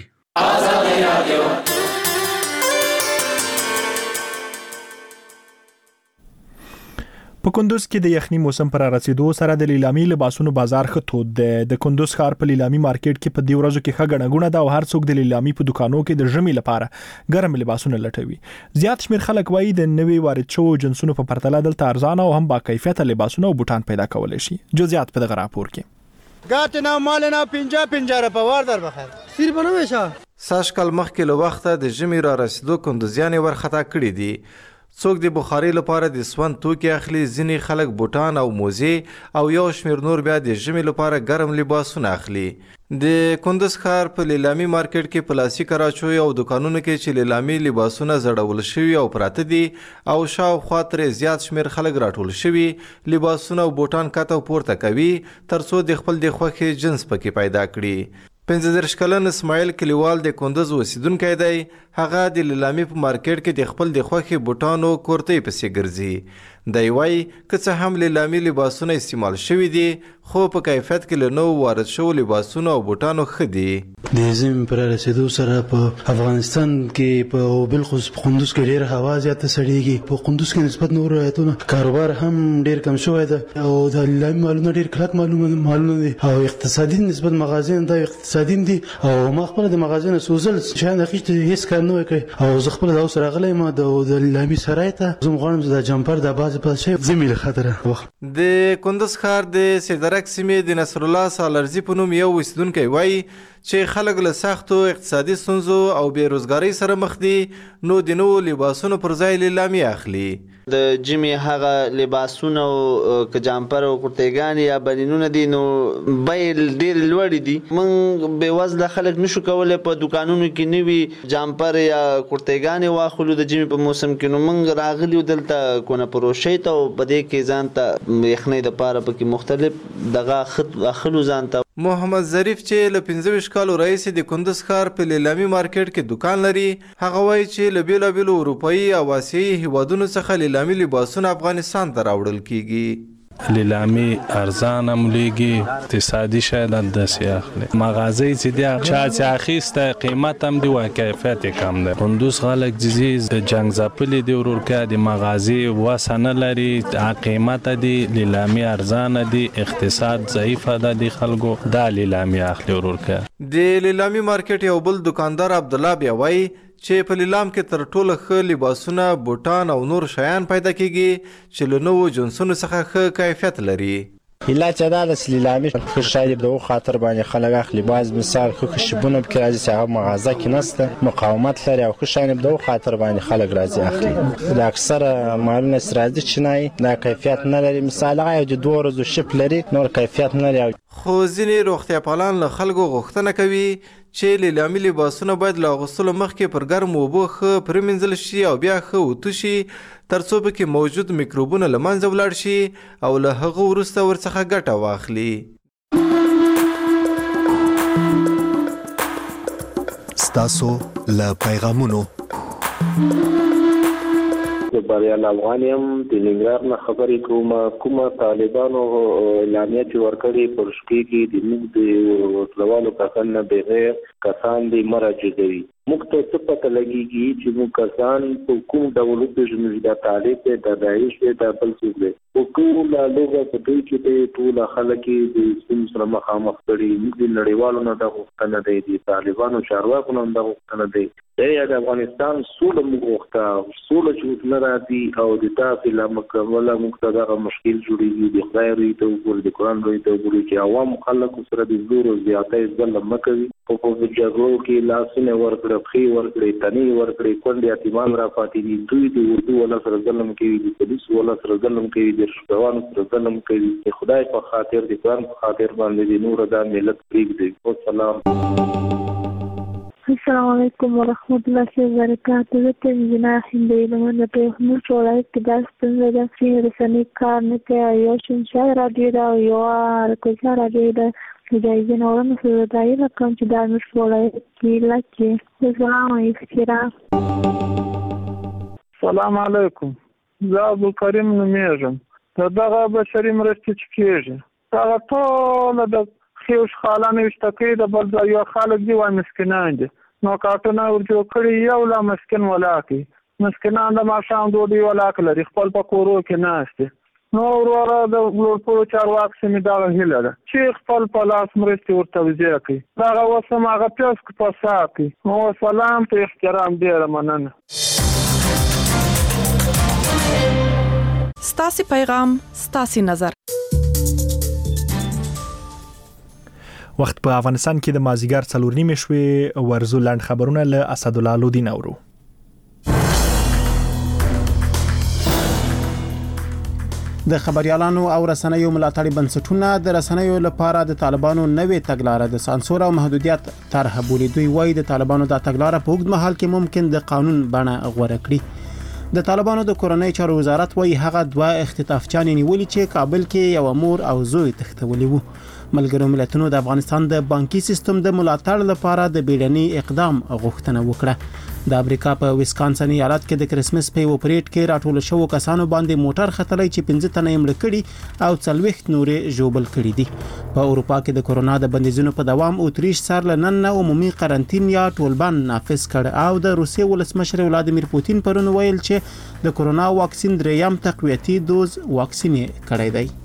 په کندوز کې د یخني موسم پر رسیدو سره د لیلامي لباسونو بازار خطود دی. د کندوز ښار په لیلامي مارکیټ کې په دې ورځو کې ښه غڼه ده او هر څوک د لیلامي په دکانو کې د ژمي لپاره ګرم لباسونه لټوي. زیات شمیر خلک وایي د نوي وارد شوو جنسونو په پرتله دلته ارزانه او هم با کیفیته لباسونه او بوټان پیدا کولای شي. جزئیات په دغه راپور کې. ګاتنا مالنا پنځه پنځه په وار در بخیر. سیر بنوي شه. ساشکل مخکې له وخته د ژمي را رسیدو کندوزیان ورخطا کړی دي. څوک د بخاري لپاره د سوند توکي اخلي، ځینې خلک بوټان او موزې او یو شمیر نور بیا د ژمي لپاره ګرم لباسونه اخلي. د کندوز ښار په لیلامي مارکیټ کې پلاسټیک راچوي او دکانونو کې چې لیلامي لباسونه زړول شوي او پراته دي او شاوخوا ترې زیات شمیر خلک راټول شوي لباسونه او بوټان کاته پورته کوي ترڅو د خپل د خوښې جنس پکې پیدا کړي. پنځه دېرش کلن اسماعیل کلیوال د کندوز اوسیدونکی دی. هغه د لیلامي په مارکیټ کې د خپل د خوښې بوټانو کورتۍ پسې ګرځي. دی وایي که څه هم لیلامي لباسونه استعمال شوي دي خو په کیفیت کې له نوو وارد شوو لباسونو او بوټانو ښه دي. د ژمي پر رسیدو سره په افغانستان کې په بالخصوص په کندوز کې ډېر هوا زیاته سړېږي. په کندوز کې نسبت نورو ولایتونو کاروبار هم ډېر کم شوی ده او د لیلامي مالونه ډېر کلک مالونه دي او اقتصادي نسبت مغازین دا اقتصادي دي او ما خپل د مغازین سوزل شاین اخیسته هیڅ کار نه وکړي او زه خپل دا اوس راغلی ما د لیلامي سرای ته زه غواړم د جمپر د باز په شی زمي له خاطره. د کندوز ښار د سیدرک سیمې د نصر الله سالرزي په نوم یو اوسیدونکی وایي چې خلک له سختو اقتصادي ستونزو او بیروزګارۍ سره مخ دي نو د نوو لباسونو پر ځای لیلامي اخلي. د جمی هغه لباسونه او ک جامپر او کورتېګان یا بنینونه دي نو بیل ډیر لوړ دي. من به وزله خلک نشو کولای په دکانونو کې نوي جامپر یا کورتېګان واخلو د جمی په موسم کې. نو من راغلی دلته کونه پروشي ته او بده کې ځان ته یخنۍ د پاره پکې مختلف دغه خط اخلو ځان ته. محمد ظریف چې له پنځه ویشت کالو رئیس د کندوز ښار په لیلامي مارکیټ کې دکان لري هغه وایي چې له بیلابیلو اروپایي او آسیایي هیوادونو څخه لیلامي لباسونه افغانستان ته راوړل کیږي. لیلامي ارزان هم لیږي اقتصادي شاید داسې اخلي. مغازۍ چې دی چا چې اخیسته قیمت هم دی و کیفیت کم دی. کندوز خلک جزیز د جنګ ځپلي دی ورورکه د مغازې وسه نه لري قیمت دی لیلامي ارزان دی اقتصاد ضعیفه ده د خلکو دا لیلامي اخلي ورورکه. د لیلامي مارکیټ یو بل دکاندار عبدالله بیا وایي چې په لیلام کې تر ټولو ښه لباسونه بوټان او نور شیان پیدا کیږي چې له نوو جنسونو څخه ښه کیفیت لري. الا چې دا د لیلامي ښه شی د خاطر باندې خلک اخلي. باز مثال ښه شبونه پکې راځي چې هغه مغازه کې نسته مقاومت لري او ښه شی د خاطر باندې خلک راځي اخلي. د اکثره مالونه راځي چې نه دا کیفیت نه لري. مثال هغه د دوه ورځو شپ لري نور کیفیت نه لري. خو ځینې روغتیا پالان له خلکو غوښتنه کوي چې لیلامي لباسونه باید له اغوستلو مخکې پر ګرمو اوبو ښه پرېمنځل شي او بیا ښه اوتو شي ترڅو پکې موجود میکروبونه له منځه ولاړ شي او له هغه وروسته ورڅخه ګټه واخلي. ستاسو له پیغامونو بریال افغان یم د ننګرهار نه خبرې کوم. کومه طالبانو اعلامیه چې ورکړې پر شپې کې د موږ د وسلوالو کسان نه بغیر کسان دې مراجعه کوي. موږ ته څه پته لګېږي چې موږ کسان په کوم ډول وپېژنو چې دا طالب دی دا داعش دی دا بل څوک دی. په ټوله لوږه په دوی کې دی ټوله خلک یې د ستونزو سره مخامخ کړي. موږ د نړیوالو نه دا غوښتنه دی د طالبانو چارواکو نه دا غوښتنه دی یا د افغانستان سوله موږ غوښته سوله چې نه راځي او د تاسې له مکمله موږ ته دغه مشکل جوړېږي. د خدای روی ته وګورئ د قرآن روی ته وګورئ چې عوامو خلکو سره د زور او زیاتۍ ظلم مه کوي. په جګړو کې لاسونه ورکړه پخې ورکړي تنې ورکړي کونډې یتیمان را پاتې دي دوی د اردو ولا سره ظلم کوي د پولیس ولا سره ظلم کوي د شپوانو سره ظلم کوي د خدای په خاطر د قرآن په خاطر باندې د نور د ملت پرېږدي. والسلام. السلام علیکم ورحمۃ اللہ وبرکاتہ. زه ته انجینر هندي لمن په خپل ټولای کې د ستنې د سینې رسنۍ کار نه کوي یو شنشا راډیو دا یو ارکوچا راډیو دا د جایزې نورم سره دای له کوم چې د مش ټولای کې لکه السلام علیکم. السلام علیکم. زه عبدالکریم نومېږم. دغه بشري مرستې چې کېږي هغه ټول د خیوش خالانه اشتکی د بل ځای یو خلک دی وای مسکینان دي نو کارټونه ورجو کړی یو لا مسکین ولاکي مسکینان د ماشام دوی ولاک لري خپل په کورو کې ناشته نو وروره د ورپو چارواک سمې دا هیله ده چې خپل په لاس مرستې ورته وځي کوي دا اوسم هغه پیاس په ساکي نو سلام ته احترام ډیر مننه. ستاسو پیغام ستاسو نظر. وخت په افغانستان کې د مازیګر څلور نیمې شوې ورزو لاند خبرونه له اسد الله لودین اورو. د خبريالانو او رسنیو ملاتړي بنسټونه د رسنیو لپاره د طالبانو نوې تګلارې د سانسور او محدودیت طرح بولي. دوی وایي د طالبانو د تګلارې په اوږد مهال کې ممکن د قانون بڼه غوړه کړي. د طالبانو د کورنۍ چارو وزارت وایي هغه دوه اختطافچانې نیولې چې کابل کې یو مور او زوی تښتولي وو. ملګرو ملتونو د افغانستان د بانکي سیستم د ملاتړ لپاره د بیړني اقدام غوښتنه وکړه. د امریکا په ویسکانسن ایالت کې د کرسمس په یو پریډ کې راټول شوو کسانو باندې موټر خطرې چې پنځه تنه یې مړ کړي او څلوېښت نورې ژوبل کړي دي. په اروپا کې د کورونا د بندیزونو په دوام اتریش سر لنن عمومي قرنطین یا ټولبان نافذ کړ او د روسیې ولسمشر ولادیمیر پوتین پرون ویل چې د کورونا واکسین دریم تقویتي دوز واکسین کړی دی.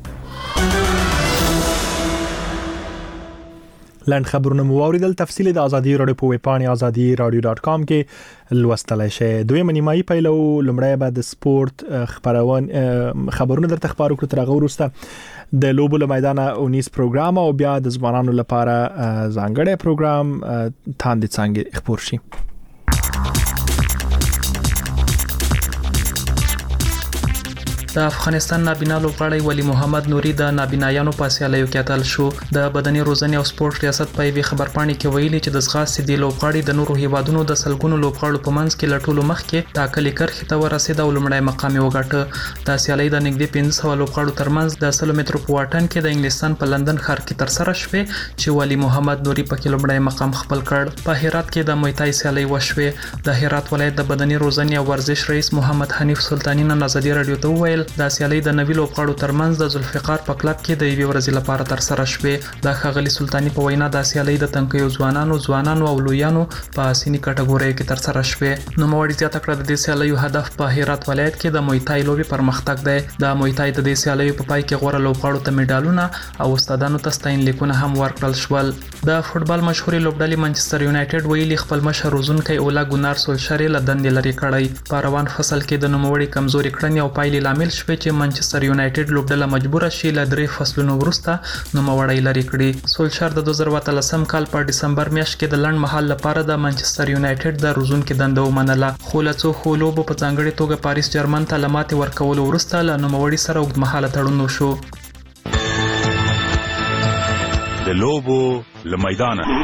لاند خبرونه مو اوریدل. تفصیل د ازادي رادیو په ویب پاڼه ازادي رادیو ډاټ کام کې لوستلای شئ. دویمه نیمایي پیلو لمړی بعد سپورت خبرونه خبرونه درته خبرو کړو تر هغه وروسته د لوبو له میدانه اونیس پروګرام او بیا د ځوانانو لپاره ځانګړی پروګرام تاندې څنګه خبر شي. د افغانستان نابینا لوبغاړی ولی محمد نوري د نابینایانو په سیالیو کې اتل شو. د بدني روزنې او سپورت ریاست په وی خبرپاڼې کې ویلي چې د ځغاستې دی لوبغاړي د نورو هیوادونو د سلګونو لوبغاړو په منځ کې لټولو مخکې ټاکلې کرښې ته ورسېد او لومړی مقام یې وګاټه. د سیالۍ د نږدې پنځه سوه لوبغاړو ترمنځ د سلو مترو په واټن کې د انګلستان په لندن ښار کې ترسره شوې چې ولی محمد نوري پکې لومړی مقام خپل کړ. په هرات کې د موی تای سیالۍ وشوې. د هرات ولایت د بدني روزنې او ورزش رئیس محمد حنیف سلطانی نن ازادي رادیو ته وویل د سیالۍ د نوي لوبغاړو ترمنځ د ذوالفقار په کلب کې د یوې ورځې لپاره ترسره شوې. د ښاغلي سلطانی په وینا د سیالۍ د تنکیو ځوانانو ځوانانو او لویانو په سینی کټګورۍ کې ترسره شوې. نوموړي زیاته کړه د دې سیالیو هدف په هرات ولایت کې د موی تای لوبې پرمختګ دی. د موی تای د دې سیالیو په پای کې غوره لوبغاړو ته میډالونه او استادانو ته ستاینلیکونه هم ورکړل شول. د فوټبال مشهوري لوبډلې منچستر یونایټډ ویلي خپل مشر روزونکی اولا ګونار سولشر له دندې لرې کړی. په روان فصل کې د نوموړي کمزوري کړنې او پایلې لامل شوې چې منچستر یونایټډ لوبډله مجبوره شي له درې فصلونو وروسته نوموړی لرې کړي. سولشر د دوه زره اتلسم کال په ډسمبر میاشت کې د لنډ مهال لپاره د منچستر یونایټډ د روزونکي دنده ومنله، خو له څو ښو لوبو په ځانګړې توګه پاریس جرمن ته له ماتې ورکولو وروسته له نوموړي سره اوږدمهاله تړون وشو. د لوبو له میدانه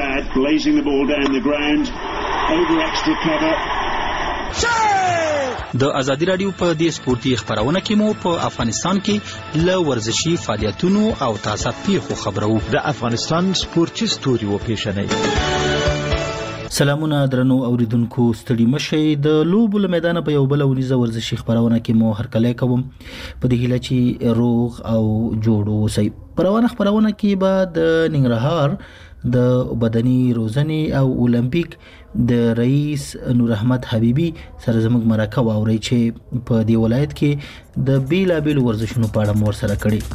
د ازادي رادیو په دې سپورتي خبرونه کې مو په افغانستان کې له ورزشي فعالیتونو او تازه پیښو خبرو. د افغانستان سپورتي ستوري و پیښنې. سلامونه درنو اوریدونکو، ستړي مشئ. د لوبو له میدانه په یو بل ونیزه ورزشي خبرونه کې مو هرکلی کوم په دې هیله چې روغ او جوړ اوسئ. په روانه خبرونه کې به د ننګرهار د بدني روزنې او اولمپیک د رئیس نور احمد حبیبي سره زموږ مرکه واوري چې په دې ولایت کې د بیلابیل ورزشونو په اړه مور سره کړي.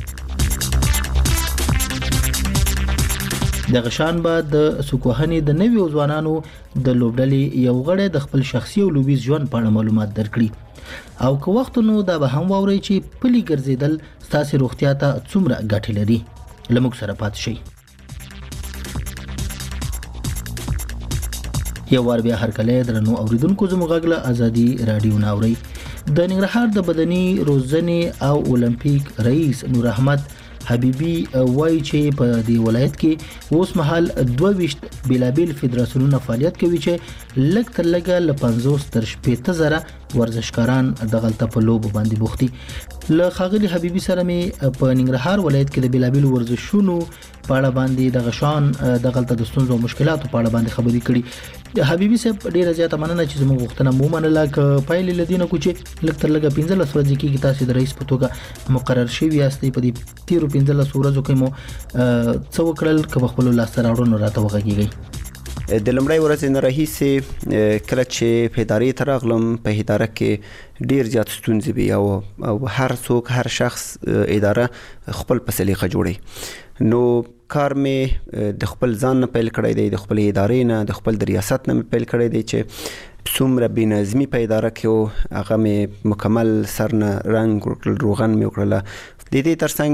د غشان به د سکوهنې د نویو ځوانانو د لوبډلې یو غړی د خپل شخصي او لوبیز ژوند په اړه معلومات درکړي او که وخت نو دا به هم واوري چې پلي ګرځیدل ستاسو روغتیا ته څومره ګټه لري. لموږ سره پات شي. یو وار بیا هرکله درنو اوریدونکو زموږ غږ ازادي رادیو ناوري. د ننګرهار د بدني روزنې او اولمپیک رئیس نور احمد حبیبی وایي چې په دې ولایت کې اوس مهال دوه ویشت بیلابیل فدراسیونونه فعالیت کوي چې لږ تر لږه له پنځوس تر شپږ زره ورزشکاران دغلته په لوبو باندې بوختي. له ښاغلي حبیبی سره مې په ننګرهار ولایت کې د بیلابیل ورزشونو په اړه باندې د غشان دغلته د ستونزو او مشکلاتو په اړه باندې خبرې کړي. حبیبی صاحب ډیره زیاته مننه چې زموږ غوښتنه مو منله. ک پایلې لدینه کو چې لږ تر لږه پنځلس ورځې کې تاسو د رئیس په توګه مقرر شوی یاستئ. په دې تیرو پنځلس ورځو کې مو څه وکړل که خپل لاسته راوړنو راته وغږیږئ؟ د لمړی ورځې نه راهیسې کله چې په ادارې ته راغلم په اداره کې ډیر زیات ستونزې وي او او هر څوک هر شخص اداره خپل په سلیقه جوړي. نو کار مې د خپل ځان نه پیل کړی دی، د خپل ادارې نه، د خپل د ریاست نه پیل کړی دی چې څومره بې نظمي په اداره کې و هغه مې مکمل سر نه رنګ ورکړل، روغن مې وکړله. د دې ترڅنګ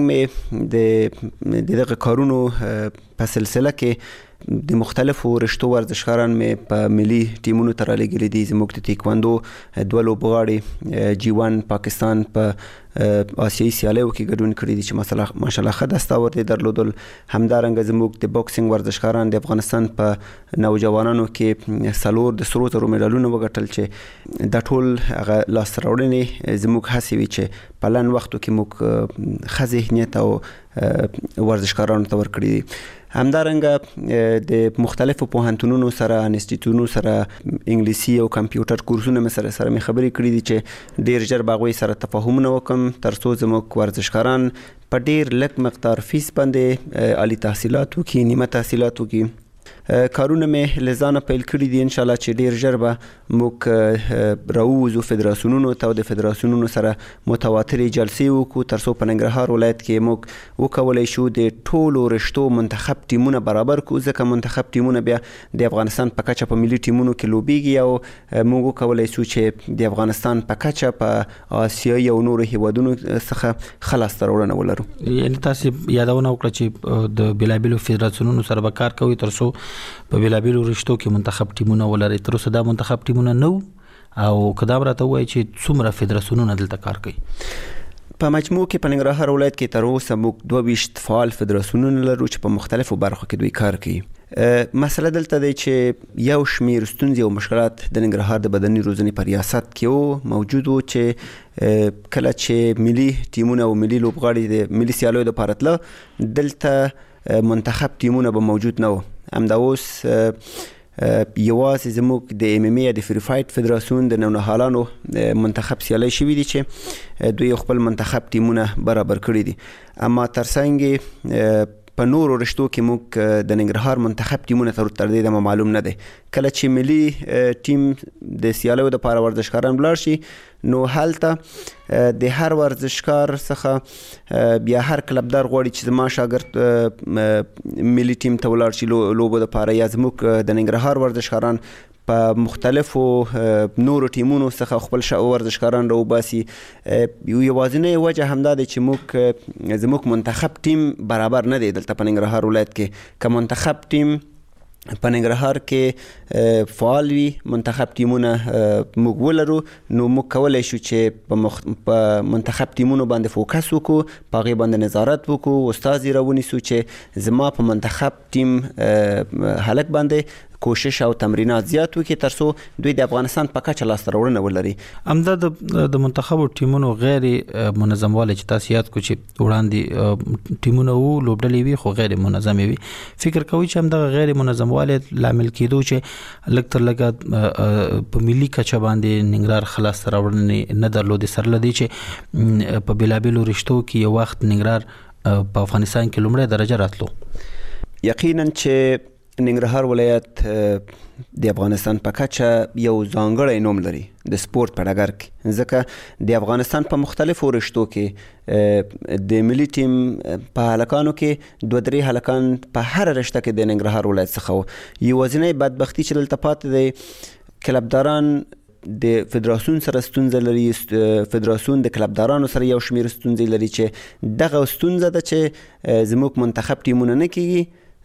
مې د دغه کارونو په سلسله کې د مختلفو رشتو ورزشکاران مې په ملي ټیمونو ته رالېږلي دي. زموږ د تیکواندو دوه لوبغاړي جی وان پاکستان په آسیایي سیالیو کې ګډون کړي دي چې ماشاءالله ښه دستاورد یې درلودل. همدارنګه زموږ د بوکسینګ ورزشکاران د افغانستان په نوجوانانو کې څلور د سرو زرو میډالونه وګټل چې دا ټول هغه لاسته راوړنې زموږ هڅې وي چې په لنډ وختو کې موږ ښه ذهنیت او ورزشکارانو ته ورکړي دي. همدارنګه د مختلفو پوهنتونونو سره، انسټیټیوټونو سره انګلیسي او کمپیوټر کورسونه مې سره سره مې خبرې کړې دي چې ډیر ژر به هغوی سره تفاهمونه وکړم ترڅو زموږ ورزشکاران په ډیر لږ مقدار فیس باندې عالی تحصیلات وکړي، نیمه تحصیلات وکړي. کارونه مې له ځانه پیل کړي دي. انشاءالله چې ډیر ژر به موږ راووځو فدراسیونونو ته او د فدراسیونونو سره متواترې جلسې وکړو ترڅو په ننګرهار ولایت کې موږ وکولی شو د ټولو رشتو منتخب ټیمونه برابر کړو، ځکه منتخب ټیمونه بیا د افغانستان په کچه په ملي ټیمونو کې لوبیږي او موږ وکولی شو چې د افغانستان په کچه په آسیایي او نورو هیوادونو څخه ښه لاسته راوړنه ولرو. یعنې تاسې یادونه وکړه چې د بیلابیلو فدراسیونونو سره به کار کوئ ترڅو په بیلابیلو رشتو کې منتخب ټیمونه ولري. تر اوسه دا منتخب ټیمونه نو او کدا راته وایي چې څومره فدراسیونونه دلته کار کوي؟ په مجموع کې په ننګرهار ولایت کې تر اوسه موږ دوه ویشت فعال فدراسیونونه لرو چې په مختلفو برخو کې دوی کار کوي. مسله دلته دی چې یو شمیر ستونزې او مشکلات د ننګرهار د بدني روزنې په ریاست کې موجود وو چې کله چې ملي ټیمونه او ملي لوبغاړي د ملي سیالیو لپاره تله دلته منتخب ټیمونه به موجود نه وو. همدا اوس یوازې زموږ د ایم ام ای د فری فایټ فدراسیون د نونهالانو منتخب سیالي شوي دي چې دوی خپل منتخب ټیمونه برابر کړي دي. اما ترڅنګ په نورو رشتو کې موږ د ننګرهار منتخب ټیمونه تر دې دمه معلوم نه دی. کله چې ملي ټیم د سیالیو لپاره ورزشکاران ولاړ شي نو هلته د هر ورزشکار څخه بیا هر کلبدار غواړي چې زما شاګرد ملي ټیم ته ولاړ شي لوبو لپاره، یا زموږ د ننګرهار ورزشکاران په مختلفو نورو ټیمونو څخه خپل ورزشکاران راوباسي. یوازینۍ وجه همدا دی چې موږ زموږ منتخب ټیم برابر نه دی دلته په ننګرهار ولایت کې. که منتخب ټیم په ننګرهار کې فعال وي، منتخب ټیمونه موږ ولرو، نو موږ کولی شو چې په منتخب ټیمونو باندې فوکس وکړو، په هغې باندې نظارت وکړو، استازي راونیسو چې زما په منتخب ټیم هلک باندې کوشش او تمرینات زیات وکړي ترڅو دوی د افغانستان په کچه لاسته راوړنه ولري. همدا د منتخبو ټیمونو غیر منظموالی چې تاسو یاد کو چې وړاندې ټیمونه وو لوبډلې وي خو غیر منظمې وي، فکر کوي چې همدا غیر منظموالی لامل کېدو چې لږ تر لږه په ملي کچه باندې ننګرهار خلاص راوړنې نه درلودې، سره له دې چې په بیلابیلو رشتو کې یو وخت ننګرهار په افغانستان کې لومړی درجه راتلو. یقینا چې ننګرهار ولایت د افغانستان په کچه یو ځانګړی نوم لري د سپورت په ډګر کې، ځکه د افغانستان په مختلفو رشتو کې د ملي ټیم په هلکانو کې دوه درې هلکان په هر رشته کې د ننګرهار ولایت څخه وو. یوازینۍ بدبختي چې دلته پاتې دی، کلبداران د فدراسیون سره ستونزه لري، فدراسیون د کلبدارانو سره یو شمیر ستونزې لري چې دغه ستونزه ده چې زموږ منتخب ټیمونه نه کیږي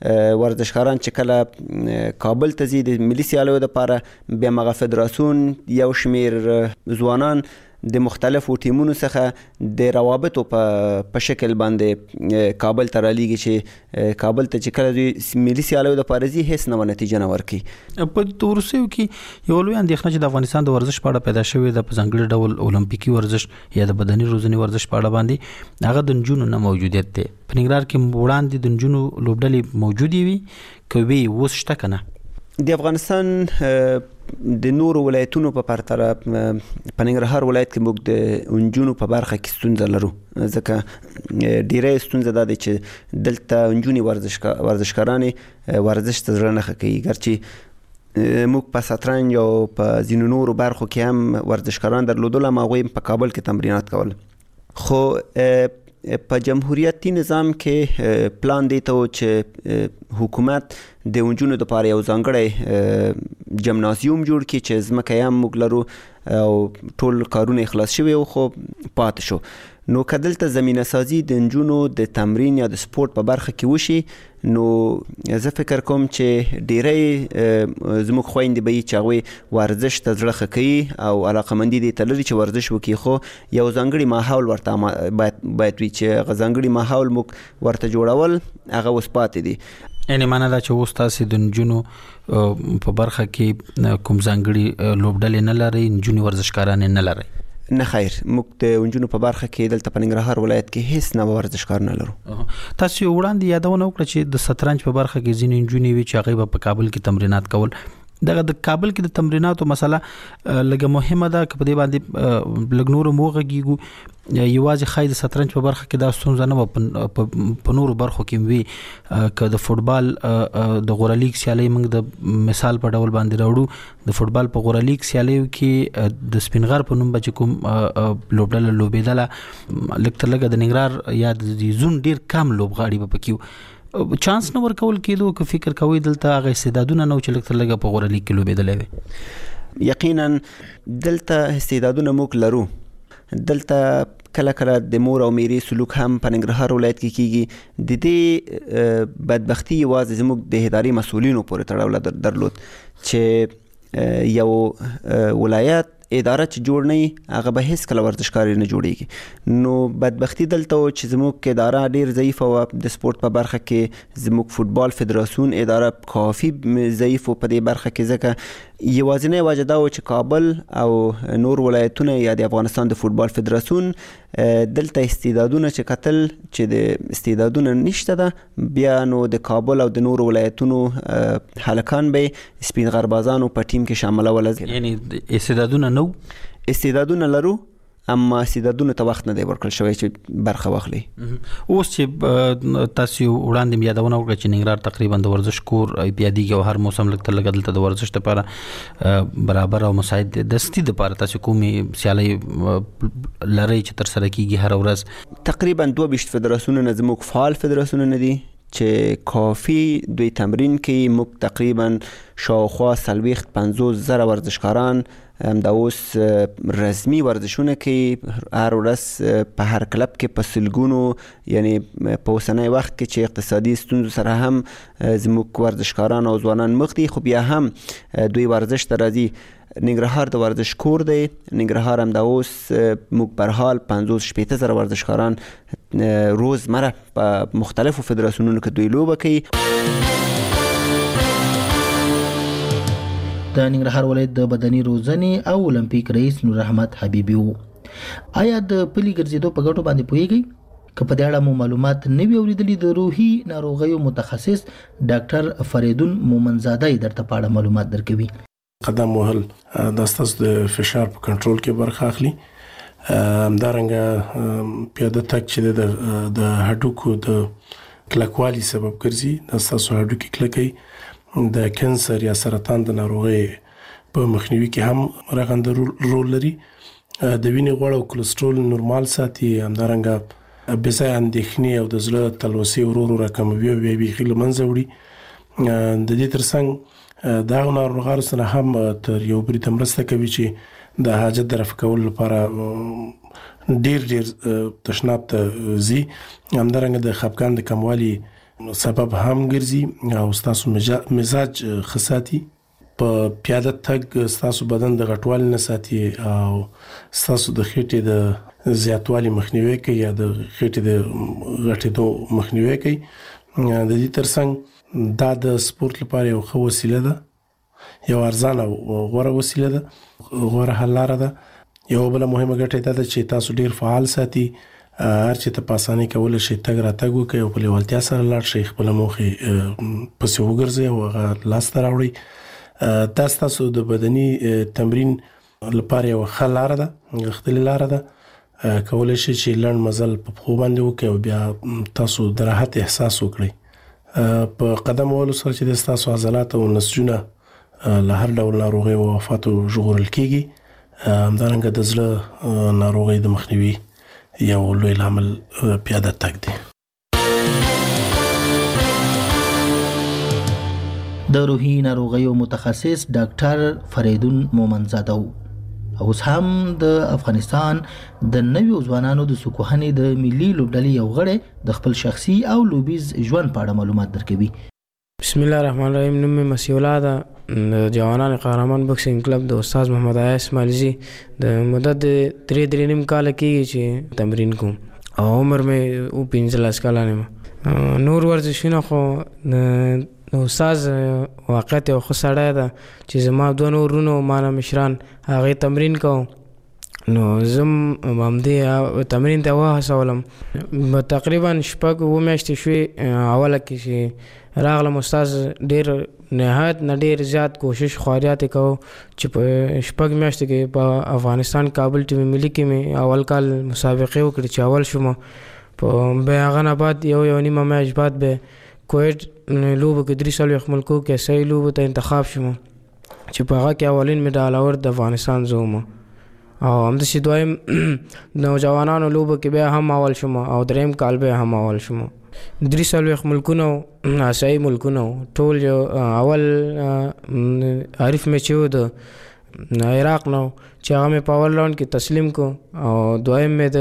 ورزشکاران چې کله کابل ته ځي د ملي سیالیو لپاره بیا مغه فدراسیون یو شمیر ځوانان د مختلفو ټیمونو څخه د روابطو په شکل باندې کابل ته رالیږي چې کابل ته چې کله دوی ملي سیالیو لپاره ځي هیڅ نه نتیجه نه ورکوي. په وروستیو کې یو لوی اندېښنه چې د افغانستان د ورزش په اړه پیدا شوې ده په ځانګړي ډول اولمپیکي ورزش یا د بدني روزنې ورزش په اړه باندې هغه د نجونو نه موجودیت دی. په ننګرهار کې وړاندې د نجونو لوبډلې موجودې وي که وي اوس شته که نه؟ د افغانستان د نورو ولایتونو په پرتله په ننګرهار ولایت کې موږ د نجونو په برخه کې ستونزه لرو، ځکه ډیره ستونزه ده چې دلته نجونې ورزشکارانې ورزش ته زړه نه ښه کوي. ګرچې موږ په شطرنج او په ځینو نورو برخو کې هم ورزشکاران درلودل، هم هغوی په کابل کې تمرینات کول، خو په جمهوریتي نظام کې پلان دی ته چې حکومت د نجونو لپاره یو ځانګړی جمنازیوم جوړ کړي چې ځمکه یې هم موږ لرو او ټول کارونه خلاص شوي او خو پاتې شو. نو که دلته زمینه سازي د نجونو د تمرین یا د سپورت په برخه کې وشي نو زه فکر کوم چې ډیری زموږ خویندې به وي چې هغوی ورزش ته زړه ښه کوي او علاقمندي دې ته لري چې ورزش وکړي، خو یو ځانګړي ماحول ورته باید باید وي چې هغه ځانګړي ماحول موږ ورته جوړول هغه اوس پاتې دي. یعنی معنا دا چې اوس تاسې د نجونو په برخه کې کوم ځانګړي لوبډلې نه لرئ، نجونې ورزشکارانې نه لرئ؟ نه خیر، موږ د نجونو په برخه کې دلته په ننګرهار ولایت کې هیڅ نه ورزشکار نه لرو. تاسو وړاندې یادونه وکړه چې د شطرنج په برخه کې ځینې نجونې وي چې هغوی به په کابل کې تمرینات کول. دغه د کابل کې د تمریناتو مسله لږه مهمه ده که په دې باندې لږ نور مو وغږیږو. یوازې ښایي د شطرنج په برخه کې دا ستونزه نه وه، په نورو برخو کې وي. که د فوټبال د غوره لیګ سیالۍ موږ د مثال په ډول باندې راوړو، د فوټبال په غوره لیګ سیالیو کې د سپین غر په نوم به چې کوم لوبډله لوبېدله، لږ تر لږه د ننګرهار یا د زون ډېر کم لوبغاړي به پکې وو. چانس نه ورکول کېدو که فکر کوئ دلته هغه استعدادونه نه و چې لږ تر لږه په غوره لیګ کې لوبېدلی وي؟ یقینا دلته استعدادونه موږ لرو. دلته کله کله د مور او میرې سلوک هم په ننګرهار ولایت کې کیږي. د دې بدبختي یوازې زموږ د اداري مسؤلینو پورې تړاو درلود چې یو ولایت اداره چې جوړ نه وي هغه به هیڅ کله ورزشکار نه جوړیږي. نو بدبختي دلته و چې زموږ اداره ډیر ضعیفه وه د سپورت په برخه کې. زموږ فوټبال فدراسیون اداره کافي ضعیف و په دې برخه کې، ځکه یوازینی وجه دا و چې کابل او نور ولایتونه یا د افغانستان د فوټبال فدراسیون دلته استعدادونه چې کتل چې د استعدادونه نشته ده، بیا نو د کابل او د نور ولایتونو هلکان به سپین غربازانو په ټیم کې شاملول. یعنی استعدادونه نو استعدادونه لرو اما استعدادونه ته وخت نه دی ورکړل شوی چې برخه واخلي. اوس چې تاسو وړاندې یادونه وکړه چې ننګرهار تقریبا د ورزش کور پیادیږي او هر موسم لږ تر لږه دلته د ورزش لپاره برابر او مساعد دستي لپاره تاسو کومې سیالۍ لرئ چې ترسره کیږي هر ورځ؟ تقریبا دوه ویشت فدراسیونونه زموږ فعال فدراسیونونه دي چې کافي دوی تمرین کوي. موږ تقریبا شاوخوا څلوېښت پنځوس زره ورزشکاران همدا اوس رسمي ورزشونه کوي. هر ورځ په هر کلب کې په سلګونو، یعنی په اوسنی وخت کې چې اقتصادي ستونزو سره هم زموږ ورزشکاران او ځوانان مخ دي، خو بیا هم دوی ورزش ته راځي. ننګرهار د ورزش کور دی. ننګرهار هم دا اوس موږ پر حال پنځوس شپېته زره ورزشکاران روزمره په مختلفو فدراسیونونو کې دوی لوبه کوي. د ننګرهار ولایت د بدني روزنې او اولمپیک رئیس نور احمد حبیبي وو. آیا د پلي ګرځېدو په ګټو باندې پوهیږئ؟ که په دې اړه مو معلومات نه وي اورېدلي، د روحي ناروغیو متخصص ډاکټر فریدون مومنزاده درته په اړه معلومات درکوي. قدم وهل د ستاسو د فشار په کنټرول کې برخه اخلي. همدارنګه پیاده تګ چې د د هډوکو د کلکوالي سبب ګرځي، د ستاسو هډوکي کلکوي. د کینسر یا سرطان د ناروغۍ په مخنیوي کې هم رغنده رول لري. د وینې غوړ او کولېسترول نورمال ساتي. همدارنګه بې ځایه اندېښنې او د زړه تلوسې ورو ورو راکموي او بیا بیخي له منځه وړي. د دې ترڅنګ دغه ناروغانو سره هم تر یو بریده مرسته کوي چې د حاجت د رفع کولو لپاره ډیر ډیر تشناب ته ځي. همدارنګه د خپګان د کموالي سبب هم ګرځي او تاسو مزاج خساتي په پیاده تګ تاسو بدن د غټوالي نه ساتي او تاسو د خېټې د زیاتوالي مخنیوي کوي یا د خېټې د غټېدو مخنیوي کوي. د دې ترڅنګ دا د سپورت لپاره یو ښه وسیله ده، یو ارزانه او غوره وسیله ده، غوره حل لاره ده. یو بل مهمه ګټه دا ده چې تاسو ډیر فعال ساتي، هر چې ته په اسانۍ کولای شئ تګ را تګ وکړئ او په لیوالتیا سره لاړ شئ، خپل موخې پسې وګرځئ او هغه لاسته راوړئ. دا ستاسو د بدني تمرین لپاره یو ښه لاره ده، غښتلې لاره ده. کولی شئ چې لنډ مزل په پښو باندې وکړئ او بیا تاسو د راحت احساس وکړئ. په قدم وهلو سره چې د ستاسو عضلات او نسجونه له هر ډول ناروغۍ او آفاتو ژغورل کېږي. همدارنګه د زړه ناروغۍ د مخنیوي یو لوی لامل پیاده تګ دی. د روحي ناروغیو متخصص ډاکټر فریدون مومنزاده اوس هم د افغانستان د نویو ځوانانو د سکوهنې د ملي لوبډلې یو غړی د خپل شخصي او لوبیز ژوند په اړه معلومات درکوي. بسم الله الرحمن الرحیم. نوم مې مسیح الله ده، د جوانان قهرمان بکسینګ کلب د استاد محمد عیا اسماعیلزی د مدت د درې درې نیم کاله کېږي چې تمرین کوم او عمر مې او پنځلس کاله یم. نور ورزشونه خو د استاد واقعیت یو ښه سړی ده چې زما دوه نور ورونه ما نه مشران هغې تمرین کوم، نو زه همدې تمرین ته وهڅولم. تقریبا شپږ اووه میاشتې شوې اوله کې چې راغلم. استاد ډېر نهایت نه ډېر زیات کوشش خواریات یې کوو چې په شپږ میاشتو کې په افغانستان کابل ټیم ملي کې مې اول کال مسابقې وکړې چې اول شوم. په بیا هغه نه بعد یو یو نیمه میاشت بعد به کویټ لوبو کې درې څلوېښت ملکو کې صحیح لوبو ته انتخاب شوم چې په هغه کې اولین مډالور د افغانستان زه وم او همداسې دویم نوجوانانو لوبو کې بیا هم اول شوم او دریم کال بیا هم اول شوم. درې څلوېښت ملکونه آسیایي ملکونه ټول یو اول حریف مې چې و د عراق نه چې هغه مې په اول راوند کې تسلیم کو او دویم مې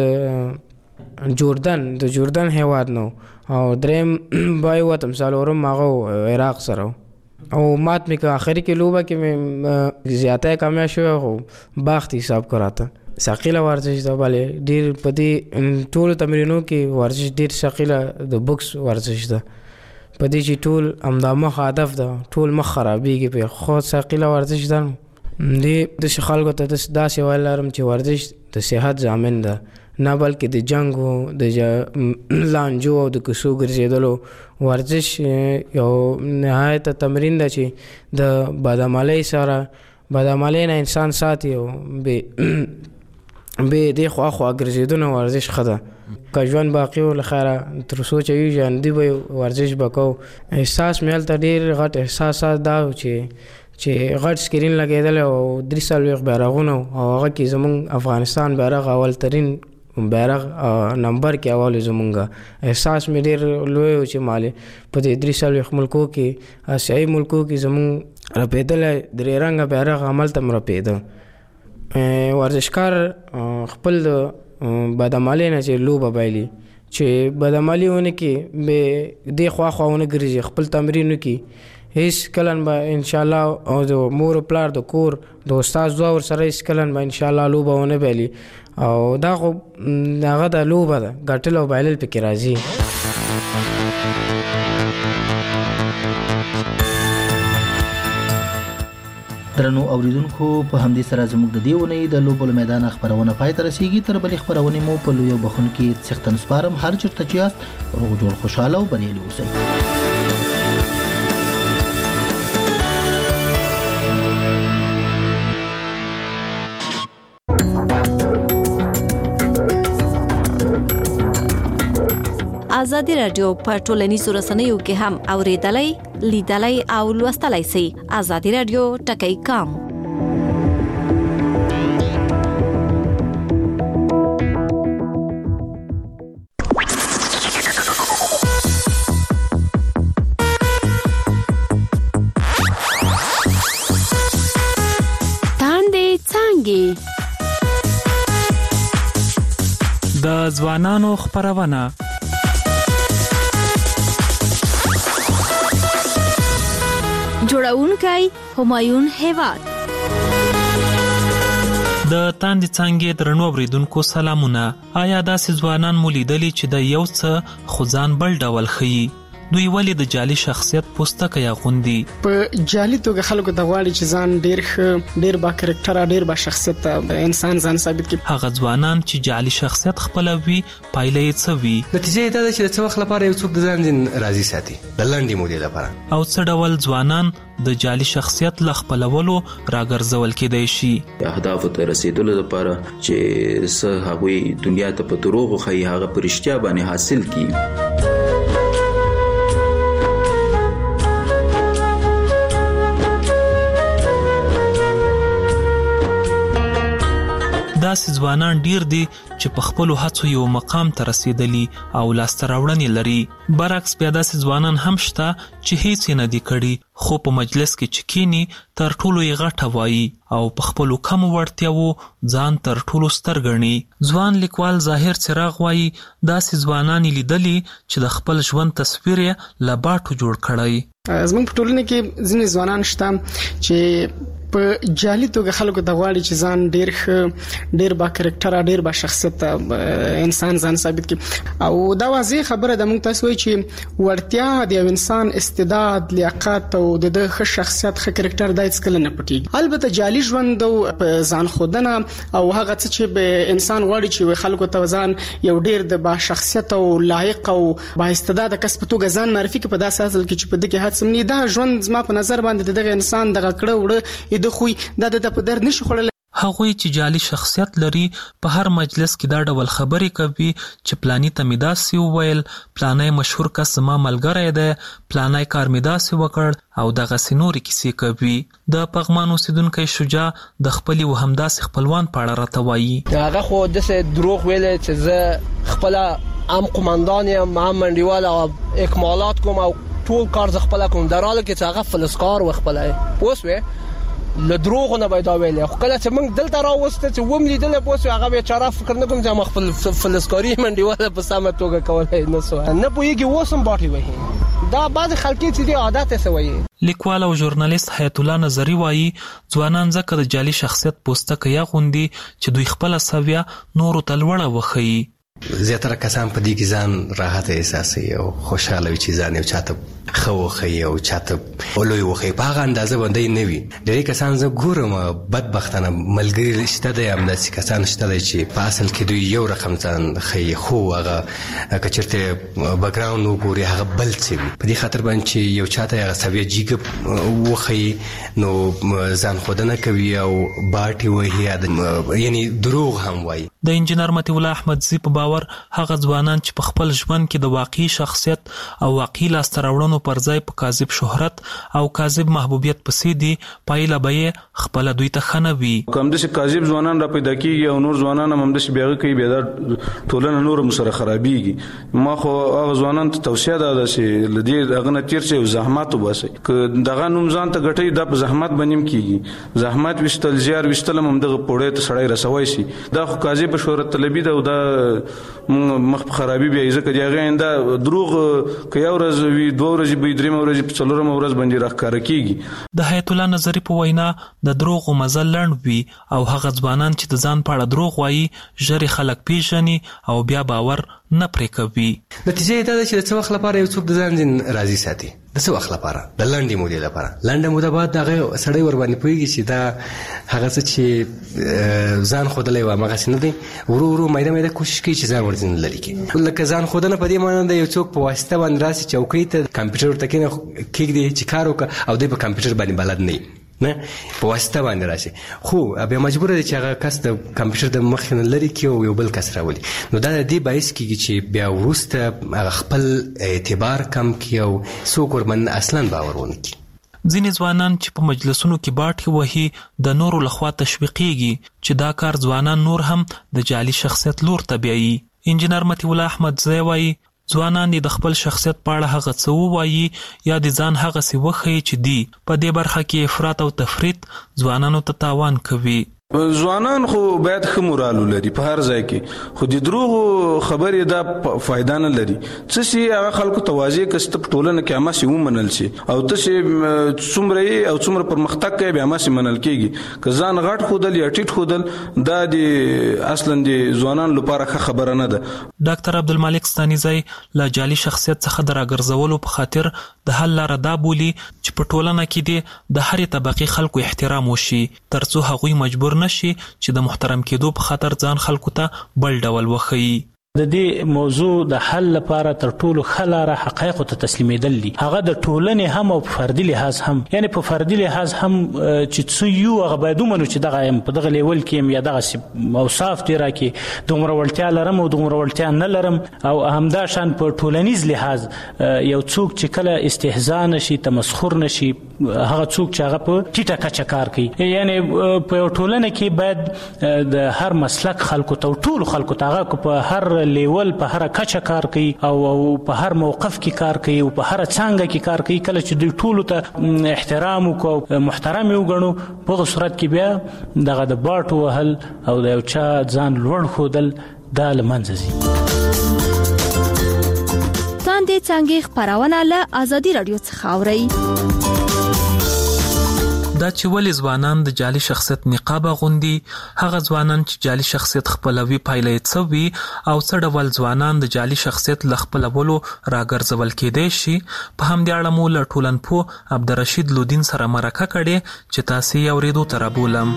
د جوردن د جوردن هیواد نه او دریم بای وتم څلورم هغه عراق سره او مات مې که آخري کې لوبه کې مې زیاته کامیاب شوی خو باخت حساب کراته. ثقیله ورزش ده، بلې ډېر په دې ټولو تمرینو کې ورزش ډېر ثقیله د بوکس ورزش ده، په دې چې ټول همدا مخ هدف ده، ټول مخ خرابېږي پرې، خو ثقیله ورزش ده. دې داسې خلکو ته داسې ویل لرم چې ورزش د صحت ضامن ده، نه بلکې د جنګ و د لانجو او د کوڅو ګرځېدلو. ورزش یو نهایت تمرین ده چې د بدعملۍ سره بدعملۍ نه انسان ساتي او بې به دې خوا خوا ګرځېدونه ورزش ښه ده. که ژوند باقي و له خیره تر څو چې وي ژوندي به ورزش به کوو. احساس مې هلته ډېر غټ احساسات دا و چې چې غټ سکرین لګېدلی او درې څلوېښت بیرغونه او هغه کې زموږ افغانستان بیرغ اول ترین بیرغ نمبر کې اول زموږ احساس مې ډېر لوی و چې مالې په دې درې څلوېښت ملکو کې آسیایي ملکو کې زموږ رپېدلی درې رنګه بیرغ هملته م رپېده. ورزشکار خپل د بدعملۍ نه چې لوبه بایلي چې بدعملي ونه کړي به دې خوا خوا ونه ګرځي، خپل تمرین وکړي. هیڅ کلن به انشاءالله او د مور و پلار د کور د استاد دوه ورسره هیڅ کلن به انشاءالله لوبه ونه بایلي او دا خو هغه د لوبه ده، ګټل او بایلل پکې راځي. درنو اوریدونکو په همدې سره زموږ د دې ونې د لوبو له میدانه خپرونه پای ته رسیږي. تر بلې خپرونې مو په لویو بخون کې څښتن سپارم. هر چېرته چې یاست روغ جوړ خوشحاله او بریالي اوسئ. ازادي رادیو په ټولنیزو رسنیو کې هم اوریدلای، لیدلای او لوستلای شئ. ازادي رادیو ټکی کام تاندې څنګه د ځوانانو خبرونه جوړونکي همایون هیواد. د تاندې څنګه درنو اوریدونکو سلامونه. آیا داسې ځوانان مو لیدلي چې د یو څه خو ځان بل ډول ښیي؟ دوی ولې د جعلي شخصیت پوستکی اغوندي؟ په جعلي توګه خلکو ته غواړي چې ځان ډیر ښه، ډیر با کریکټر، ډیر با شخصیت انسان ځان ثابت کړي. هغه ځوانان چې جعلي شخصیت خپلوي پایله یې څه وي؟ نتیجه دا ده چې د څه وخت لپاره یو څوک د ځان ځین راضي ساتي د لنډې مودې لپاره. او څه ډول ځوانان د جعلي شخصیت له خپلولو راګرځول کېدای شي؟ اهدافو ته رسیدلو لپاره چې څه هغوی دنیا ته په دروغو ښیي هغه په رښتیا باندې حاصل کړي. داسې ځوانان ډیر دي چې په خپلو هڅو یو مقام ته رسیدلی او لاسته راوړنې لري. برعکس بیا داسې ځوانان هم شته چې هیڅ یې نه دي کړي، خو په مجلس کې چې کینی تر ټولو یې غټه وایي او په خپلو کمو وړتیاوو ځان تر ټولو ستر ګڼي. ځوان لیکوال ظاهر څراغ وایي داسې ځوانان لیدلي چې د خپل ژوند تصویر یې له باټو جوړ کړی. زموږ په ټولنه کې ځینې ځوانان شته چې په جعلي توګه خلکو ته غواړي چې ځان ډیر ښه، ډیر با کریکټر، ډیر با شخصیت انسان ځان ثابت کړي. او دا واضح خبره ده موږ تاسو وایي چې وړتیا د یو انسان استعداد، لیاقت او د ښه شخصیت، ښه کریکټر دای څه کله نه پټيږي. البته جعلي ژوند او ځان خودنه او هغه څه چې به انسان غواړي چې خلکو ته ځان یو ډیر د با شخصیت او لایق او با استعداد کس په توګه ځان معرفي کړي، په داسې حال کې چې په دغه هڅه نه دا ژوند زما په نظر باندې دغه انسان دغه کړه وړه د خوې دا د په در نشي خړل. هغوی چې جعلي شخصیت لري په هر مجلس کې دا ډول خبرې کوي چې پلانی ته مې داسې وویل، پلانی مشهور کس زما ملګری دی، پلانی کار مې داسې وکړ او دغسې نورې کیسې کوي. د پغمان اوسیدونکی شجاع د خپلې و همداسې خپلوان په اړه راته وایي. هغه خو داسې دروغ ویل چې زه خپله هم قماندان یم، هم منډیوال او اکمالات کوم او ټول کار زه خپله کوم، در حاله کې چې هغه فلسکار و خپله پوسوې له دروغو نه باید ویلې. خو کله چې موږ دلته راوسته چې وم لیدل پوسوې هغه بیچاره فکر نه کوم چې ما خپل فلسکاري منډیواله په سمه توګه کولای نه سو نه پوهېږي اوس هم باټې وهي. دا بعضې خلک چې دي عادت یې څه وایي. لیکوال او ژورنالیست حیات الله نظري وایي ځوانان ځکه د جعلي شخصیت پوستکی اغوندي چې دوی خپله سویه نورو ته لوړه وښیي. زیاتره کسان په دې کې ځان راحت احساسوي او خوشاله وي چې ځان یو چاته ښه وښیي او چاته لوی وښیي. په هغه اندازه باندې نه وي. ډېری کسان زه ګورم بدبختانه ملګري شته دی، همداسې کسان شته دی چې په اصل کې دوی یو رقم ځان ښیي، خو هغه که چېرته بکګراوند وګوري هغه بل څه وي. په دې خاطر باندې چې یو چاته هغه سویه جیګه وښیي نو ځان ښودنه کوي او باټې وهي، یعنی دروغ هم وایي. د انجینر مطیع الله احمدزي په باور هغه ځوانان چې په خپل ژوند کې د واقعي شخصیت او واقعي لاسته راوړنو پر ځای په کاذب شهرت او کاذب محبوبیت پسې دي، پایله به یې خپله دوی ته ښه نه وي. که همداسې کاذب ځوانان را پیدا کېږي او نور ځوانان هم همداسې بیا هغه کوي، بیا دا ټولنه نور هم سره خرابېږي. ما خو هغه ځوانانو ته توصیه دا ده چې له دې هغه نه تېر شئ او زحمت وباسئ. که دغه نوم ځان ته ګټئ دا په زحمت باندې هم کېږي. زحمت ویشتل، زیار ویشتل هم همدغه پوړۍ ته سړی رسوی شي. دا خو کاذب په شهرت طلبي ده او دا مخ په خرابي بیا ځکه دی هغه انده دروغ که یو ورځ وي، دوه ورځې به درېمه ورځ په څلورمه ورځ باندې راښکاره کېږي. د حیات الله نظري په وینا د دروغو مزل لنډ وي او هغه ځوانان چې د ځان په اړه دروغ وایي ژر خلک پیژني او بیا باور نه پرې کوي. نتیجه دا ده چې د څه وخت لپاره یو څوک د ځان ځین راضي ساتي، د څه وخت لپاره، د لنډې مودې لپاره. لنډه موده بعد هغه سړی ور باندې پوهېږي چې دا هغه څه چې ځان ښودلی و همغسې نه دی، ورو ورو میده میده کوشش کوي چې ځان ورځینې لرې کړي. لکه ځان ښودنه په دې معنی ده یو څوک په واسطه باندې راسي چوکۍ ته کمپیوټر ورته کېږدي چې کار وکړه او دوی په کمپیوټر باندې بلد نه وي، نه په واسطه باندې راشي، خو بیا مجبور دی چې هغه کس د کمپیوټر د مخې نه لرې کړي او یو بل کس راولي. نو دا د دې باعث کېږي چې بیا وروسته هغه خپل اعتبار کم کړي او څوک ورباندې اصلا باور ونه کړي. ځینې ځوانان چې په مجلسونو کې باټې وهي د نورو لخوا تشویقېږي چې دا کار ځوانان نور هم د جعلي شخصیت لور ته بیایي. انجینر مطیع الله احمدزی وایي ځوانان د خپل شخصیت په اړه هغه څه ووایي یا د ځان هغسې وښیي چې دي. په دې برخه کې افراط او تفریط ځوانانو ته تاوان کوي. ځوانان خو باید ښه مورال ولري په هر ځای کې، خو د دروغ خبرې دا فائدہ نه لري. څه شي هغه خلکو توازی کست په ټولنه کې اماسي ومنل شي او تاسو څومره او څومره پرمختګ کوي به اماسي منل کېږي. که ځان غټ خودل یا ټیټ خودل دا د اصلا د ځوانان لپاره ښه خبره نه ده. ډاکټر عبدالمالک ستانیزی له جعلي شخصیت څخه دراګرځولو په خاطر د حل لاره دا بولی چې په ټولنه کې د هرې طبقې خلکو احترام وشي ترڅو هغوی مجبور نشي چې د محترم کېدو په خاطر ځان خلکو ته بل ډول وخی. د دې موضوع د حل لپاره تر ټولو خلاره حقایق ته تسلیمیدل دي، هغه د ټولنې هم او فردي لحاظ هم، یعنی په فردي لحاظ هم چې څو یو هغه باید ومنو چې دغه يم په دغه لیول کې یا دغه اوصاف دي راکې دومره وړتیا لرم او دومره وړتیا نه لرم، او همدا شان په ټولنیز لحاظ یو څوک چې کله استهزاء نشي تمسخر نشي هغه څوک چې هغه په ټیټه کچه کار کوي، یعنی په ټولنه کې باید د هر مسلک خلکو ته ټول خلکو ته هغه په هر لیول په هر کچه کار کوي او په هر موقف کې کار کوي او په هر څنګه کې کار کوي. کله چې دوی ټول ته احترام او محترم وګڼو په صورت کې بیا دغه د باټ وهل او د یو چا ځان لوړ خودل دا لمنځه ځي. تاندې څنګه خبرونه له ازادي رادیو څخه اوري. دا چې ولې ځوانان د جعلي شخصیت نقاب غوندي، هغه ځوانان چې جعلي شخصیت خپلوي پایلې څوي او څه ډول ځوانان د جعلي شخصیت لخپلولو راګرځول کېدای شي، په همدې اړه مو له ټولنپوه عبدالرشید لودین سره مرکه کړې چې تاسو یې اورېدو ته رابولم.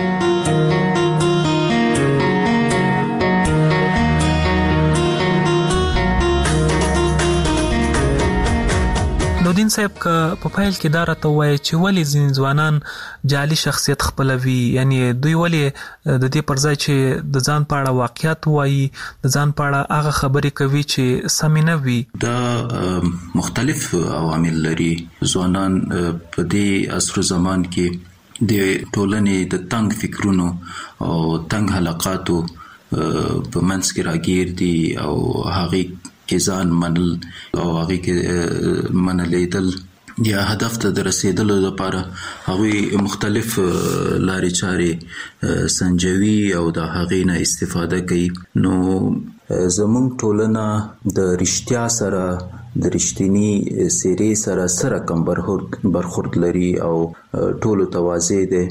لودین صاحب که په پیل کې دا راته وایي چې ولې ځینې ځوانان جعلي شخصیت خپلوي، یعنی دوی ولې د دې پر ځای چې د ځان په اړه واقعیت وایي د ځان په اړه هغه خبرې کوي چې سمې نه وي. دا مختلف عوامل لري. ځوانان په دې عصر زمان کې د ټولنې د تنگ فکرونو او تنگ حلقاتو په منځ کې راګیر دي او هغه کې ځان منل او هغه کې منلیدل یا هدف ته رسیدلو لپاره هغه مختلف لارې چارې سنجوي او د هغه نه استفاده کوي. نو زموږ ټولنه د رښتیا سره د رښتینی سری سره سره کم برخورد لري او ټولو توازی ده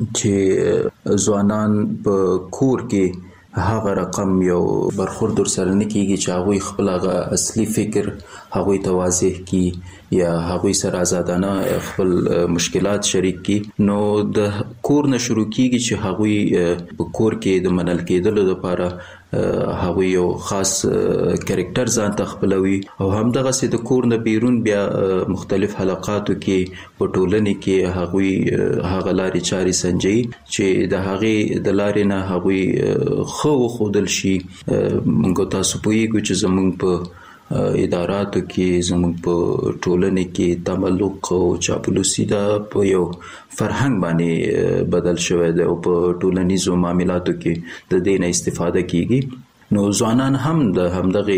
چې ځوانان په کور کې هغه رقم یو برخورد سره نه کیږي چې هغه خپل هغه اصلي فکر هغه ته واضح کی یا هغه سره آزادانه خپل مشکلات شریک کی. نو د کور نه شروع کیږي چې هغه په کور کې د منل کېدلو لپاره هغه یو خاص کریکټر ځان ته خپلوي او هم دغه سي د کور نه بیرون بیا مختلف حلقاتو کې په ټولنه کې هغه هغه لارې چاري سنجي چې د هغه د لارې نه هغه خو خودل شي. موږ تاسو پوهیږو چې زموږ په اداراتو کې زموږ په ټولنه کې تملق او چاپلوسي دا په یو فرهنګ باندې بدل شوی دی او په ټولنیزو معاملاتو کې د دې نه استفاده کیږي. نو ځوانان هم د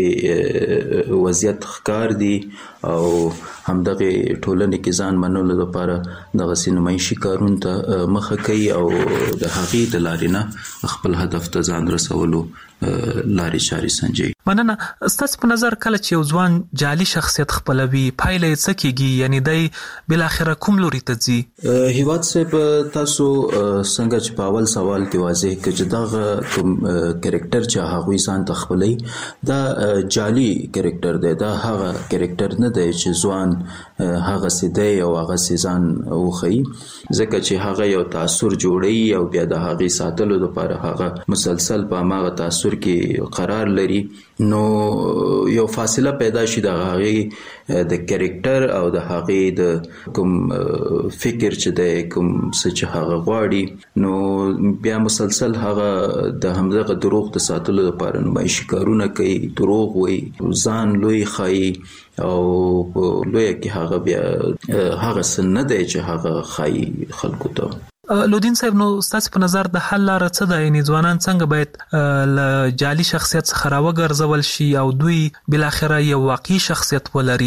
همدغه وضعیت ښکار دي او همدغه ټولنې کې ځان منلو لپاره دغه سینمایشي کارون ته مخه کوي او د هغې د لارې نه خپل هدف ته ځان رسولو لارې چارې سنجي. مننه. ستاسو په نظر کله چې یو ځوان جعلي شخصیت خپلوي پایله یې څه کیږي، یعنی دی بل اخره کوم لوري ته ځي؟ هیواد صاحب تاسو څنګه چې په اول سوال کې واضح کړ چې دا کوم کریکټر چې هغه ځان ته خپلوي دا جعلي کریکټر دی، دا هغه کریکټر نه دی چې ځوان هغه سیده او هغه سیزان وخی، ځکه چې هغه یو تاثر جوړي او بیا د هغه ساتلو لپاره هغه مسلسل په هغه تاثر کې قرار لري. نو یو فاصله پیدا شي د هغه د کریکټر او د هغه د کوم فکر چې د کوم څه چې هغه غواړي، نو بیا مسلسل هغه د همدغه دروغ د ساتلو لپاره نمایشي کارونه کوي، دروغ وایي، ځان لوی خایي او لوی کې هغه بیا هغه څه نه دی چې هغه خایي خلکو ته. لودین صاحب نو ستاسو په نظر د حل لاره څه ده؟ یعنی ځوانان څنګه باید له جعلي شخصیت څخه راوګرځول شي او دوی بل اخره یو واقعي شخصیت ولري؟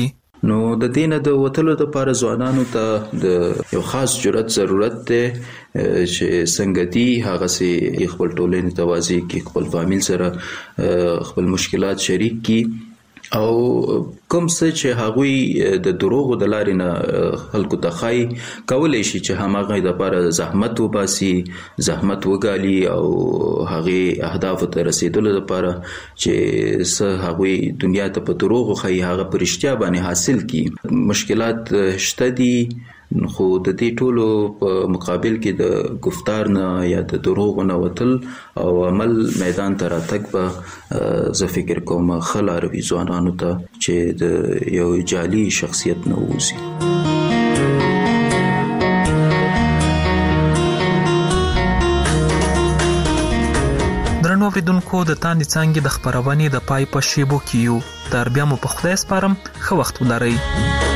نو د دینه د وټلو لپاره ځوانانو ته د یو خاص جرأت ضرورت دی چې څنګه دی هغه سي خپل ټولنې توازی کې خپل فامیل سره خپل مشکلات شریک کی او کوم څه چې هغوی د دروغ د لارې نه خلکو ته خای کولای شي چې همغه د لپاره زحمت وباسي زحمت وګالي او هغه اهداف ته رسیدلو لپاره چې څه هغوی دنیا ته په دروغ خای هغه پرشتیا باندې حاصل کی مشکلات شته دي خو د دې ټولو په مقابل کې د گفتار نه یا د دروغ نه وتل او عمل میدان ته راتګ به زه فکر کوم خلار وی ځوانانو ته چې د یو جعلي شخصیت نه ووزي. درنو اوریدونکو د تاندې څانګې د خبرونې د پای په شیبو کې یو تر بیا مو په خدای سپارم ښه وخت ولرئ.